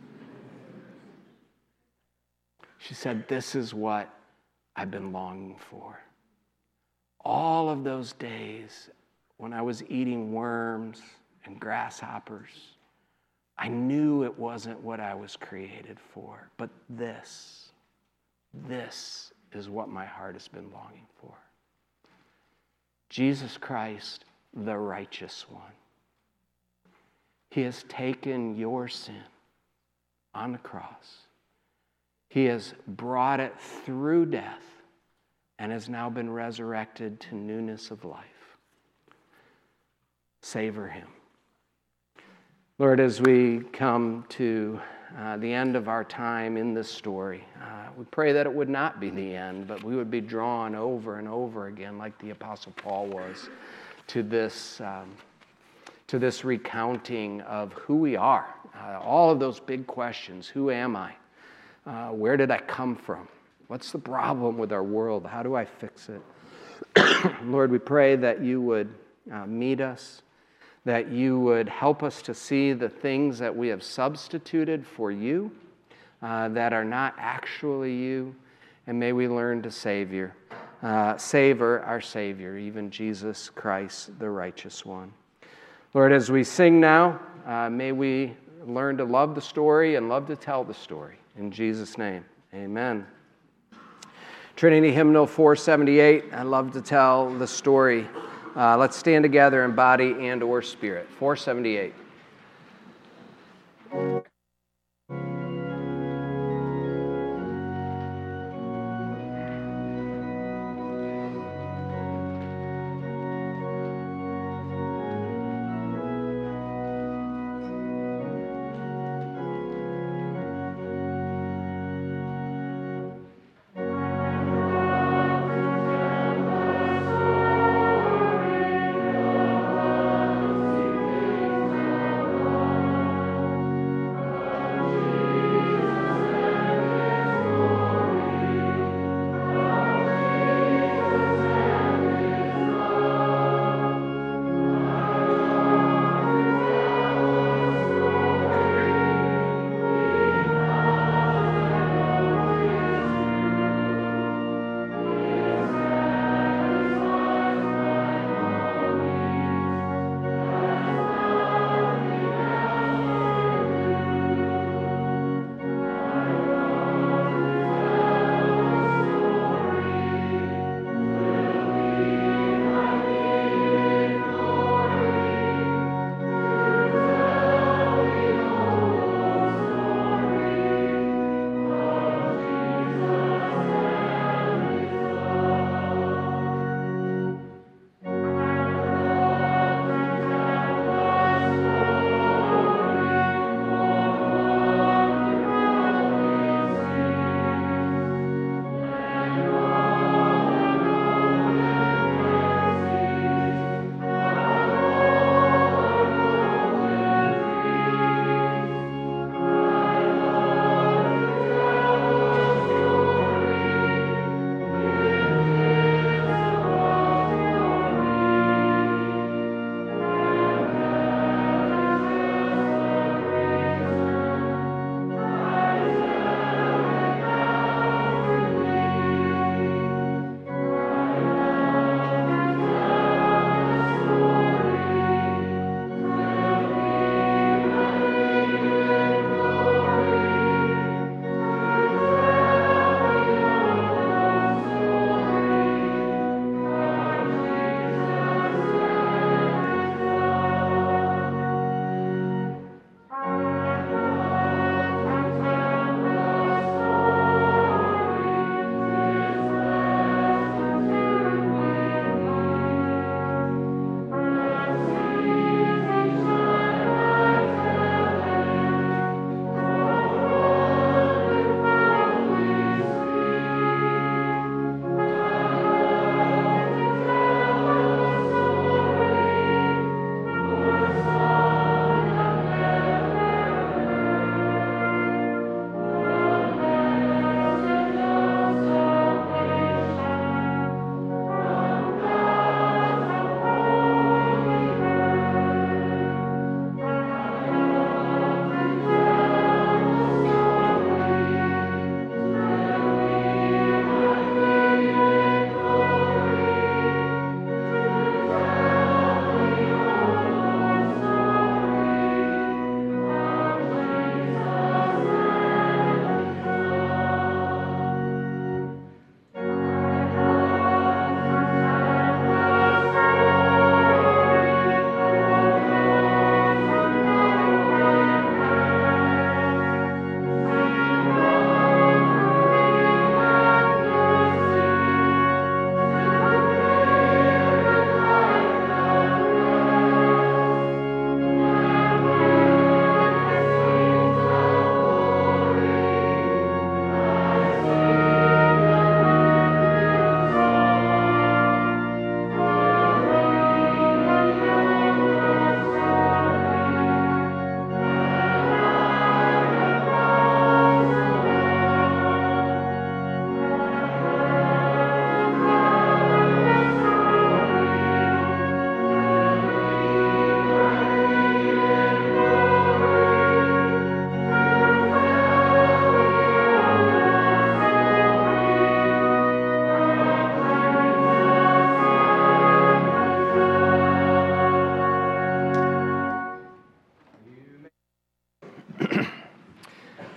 she said, "This is what I've been longing for. All of those days when I was eating worms and grasshoppers, I knew it wasn't what I was created for, but this, this is what my heart has been longing for." Jesus Christ, the righteous one. He has taken your sin on the cross. He has brought it through death and has now been resurrected to newness of life. Savor him. Lord, as we come to uh, the end of our time in this story, uh, we pray that it would not be the end, but we would be drawn over and over again, like the Apostle Paul was, to this, um, to this recounting of who we are. Uh, all of those big questions. Who am I? Uh, where did I come from? What's the problem with our world? How do I fix it? Lord, we pray that you would uh, meet us, that you would help us to see the things that we have substituted for you, uh, that are not actually you, and may we learn to Savior, uh, savor our Savior, even Jesus Christ, the righteous one. Lord, as we sing now, uh, may we learn to love the story and love to tell the story. In Jesus' name, amen. Trinity Hymnal four seventy-eight, I love to tell the story. Uh, let's stand together in body and or spirit. four seventy-eight.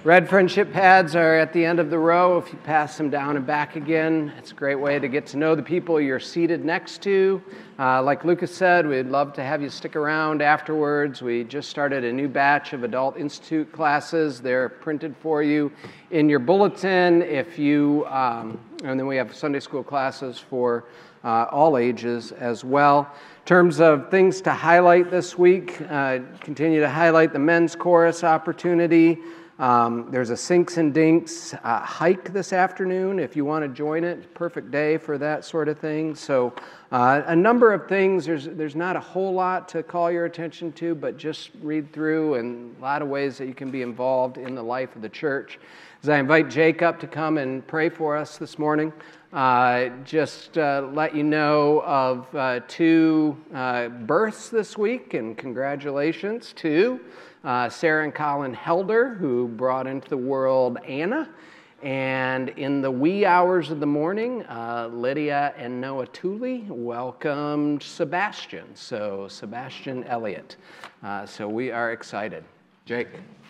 Red friendship pads are at the end of the row. If you pass them down and back again, it's a great way to get to know the people you're seated next to. Uh, like Lucas said, we'd love to have you stick around afterwards. We just started a new batch of Adult Institute classes. They're printed for you in your bulletin. If you, um, and then we have Sunday school classes for uh, all ages as well. In terms of things to highlight this week, uh, continue to highlight the men's chorus opportunity. Um, there's a Sinks and Dinks uh, hike this afternoon if you want to join it. Perfect day for that sort of thing. So uh, a number of things. There's there's not a whole lot to call your attention to, but just read through and a lot of ways that you can be involved in the life of the church. As I invite Jake up to come and pray for us this morning, uh, just uh, let you know of uh, two uh, births this week, and congratulations to Uh, Sarah and Colin Helder, who brought into the world Anna. And in the wee hours of the morning, uh, Lydia and Noah Tooley welcomed Sebastian. So Sebastian Elliott. Uh, so we are excited. Jake.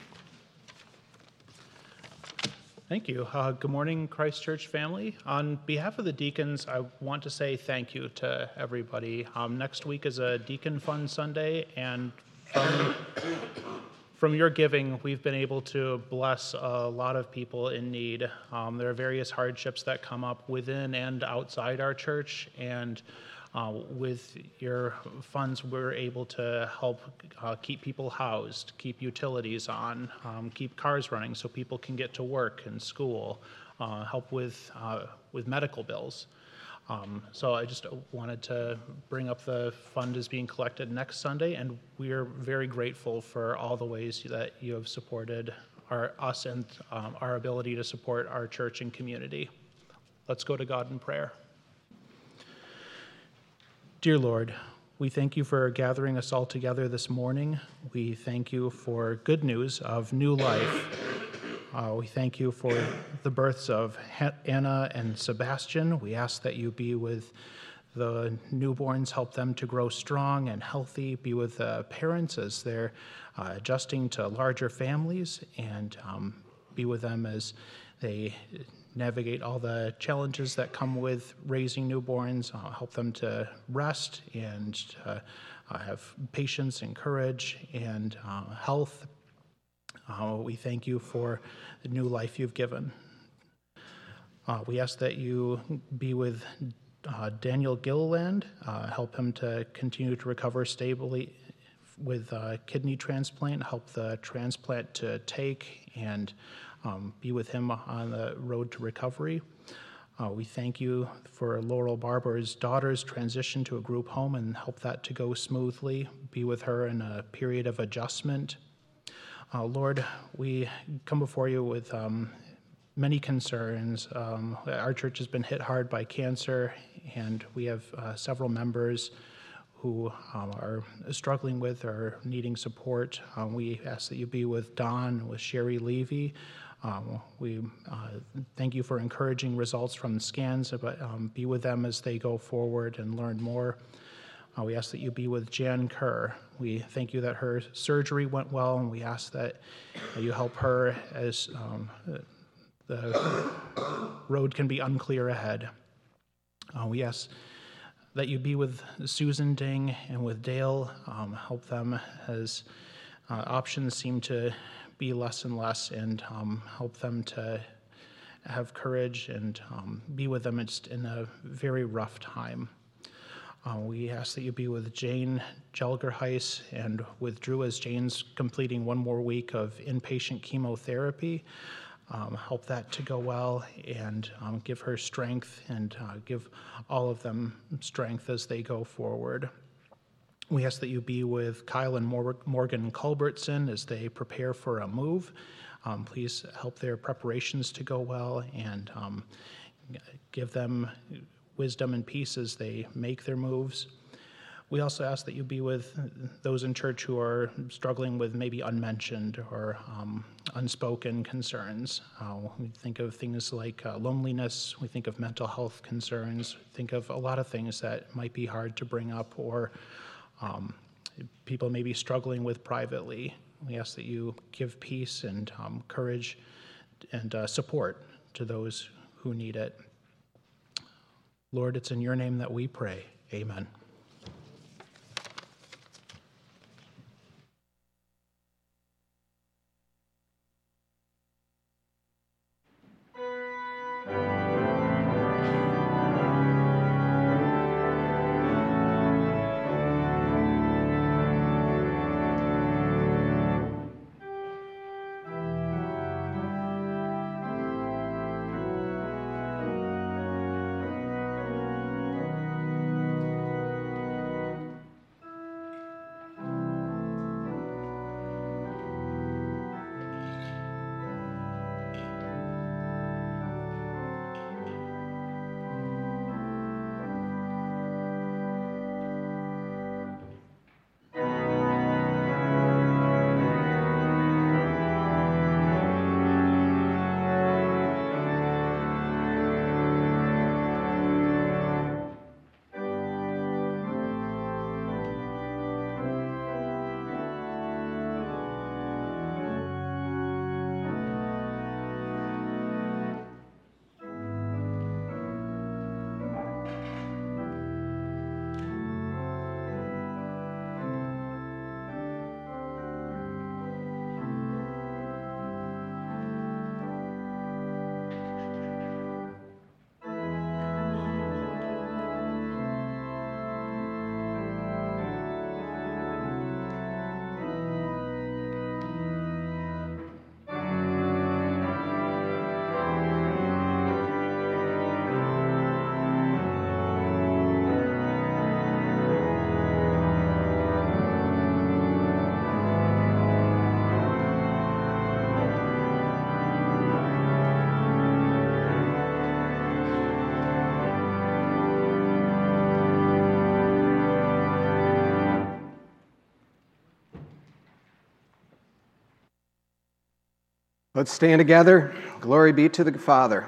Thank you. Uh, good morning, Christ Church family. On behalf of the deacons, I want to say thank you to everybody. Um, next week is a Deacon Fund Sunday, and from, from your giving, we've been able to bless a lot of people in need. Um, there are various hardships that come up within and outside our church, and uh, with your funds, we're able to help uh, keep people housed, keep utilities on, um, keep cars running so people can get to work and school, uh, help with, uh, with medical bills. Um, so I just wanted to bring up the fund is being collected next Sunday, and we are very grateful for all the ways that you have supported our, us and um, our ability to support our church and community. Let's go to God in prayer. Dear Lord, we thank you for gathering us all together this morning. We thank you for good news of new life. Uh, we thank you for the births of Anna and Sebastian. We ask that you be with the newborns, help them to grow strong and healthy, be with the parents as they're uh, adjusting to larger families, and um, be with them as they navigate all the challenges that come with raising newborns, uh, help them to rest and uh, uh, have patience and courage and uh, health. Uh, we thank you for the new life you've given. Uh, we ask that you be with uh, Daniel Gilliland, uh, help him to continue to recover stably with uh, kidney transplant, help the transplant to take, and um, be with him on the road to recovery. Uh, we thank you for Laurel Barber's daughter's transition to a group home and help that to go smoothly, be with her in a period of adjustment. Uh, Lord, we come before you with um, many concerns. Um, our church has been hit hard by cancer, and we have uh, several members who um, are struggling with or needing support. Um, we ask that you be with Don, with Sherry Levy. Um, we uh, thank you for encouraging results from the scans, but um, be with them as they go forward and learn more. Uh, we ask that you be with Jan Kerr. We thank you that her surgery went well, and we ask that you help her as um, the road can be unclear ahead. Uh, we ask that you be with Susan Ding and with Dale, um, help them as uh, options seem to be less and less, and um, help them to have courage and um, be with them just in a very rough time. Uh, we ask that you be with Jane Jelgerheis and with Drew as Jane's completing one more week of inpatient chemotherapy. Um, help that to go well, and um, give her strength, and uh, give all of them strength as they go forward. We ask that you be with Kyle and Mor- Morgan Culbertson as they prepare for a move. Um, please help their preparations to go well, and um, give them wisdom and peace as they make their moves. We also ask that you be with those in church who are struggling with maybe unmentioned or um, unspoken concerns. Uh, we think of things like uh, loneliness, we think of mental health concerns, think of a lot of things that might be hard to bring up or um, people may be struggling with privately. We ask that you give peace and um, courage and uh, support to those who need it. Lord, it's in your name that we pray. Amen. Let's stand together. Glory be to the Father.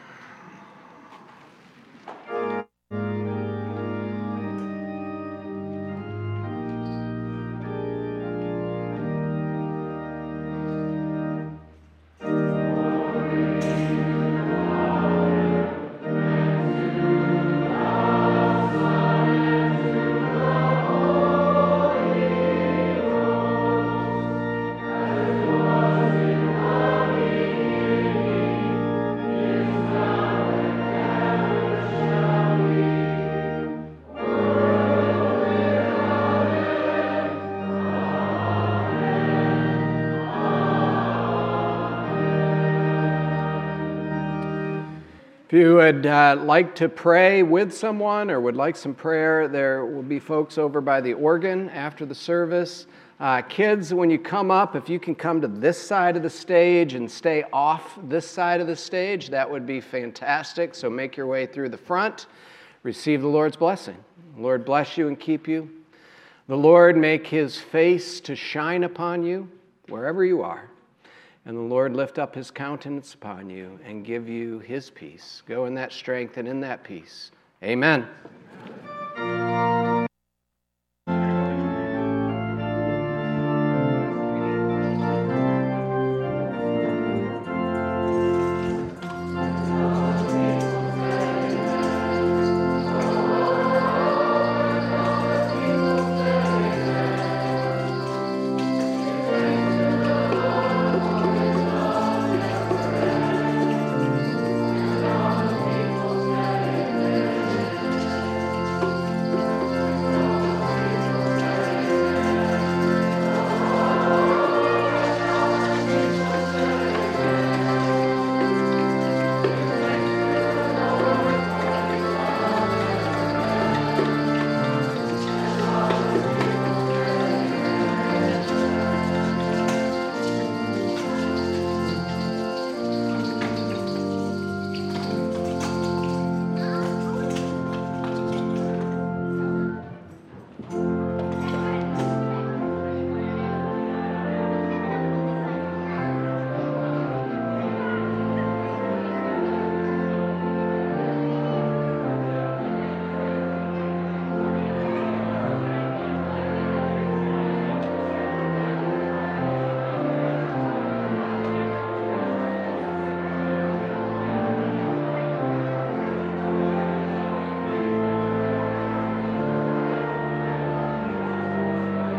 If you would uh, like to pray with someone or would like some prayer, there will be folks over by the organ after the service. Uh, kids, when you come up, if you can come to this side of the stage and stay off this side of the stage, that would be fantastic. So make your way through the front. Receive the Lord's blessing. The Lord bless you and keep you. The Lord make his face to shine upon you wherever you are. And the Lord lift up his countenance upon you and give you his peace. Go in that strength and in that peace. Amen.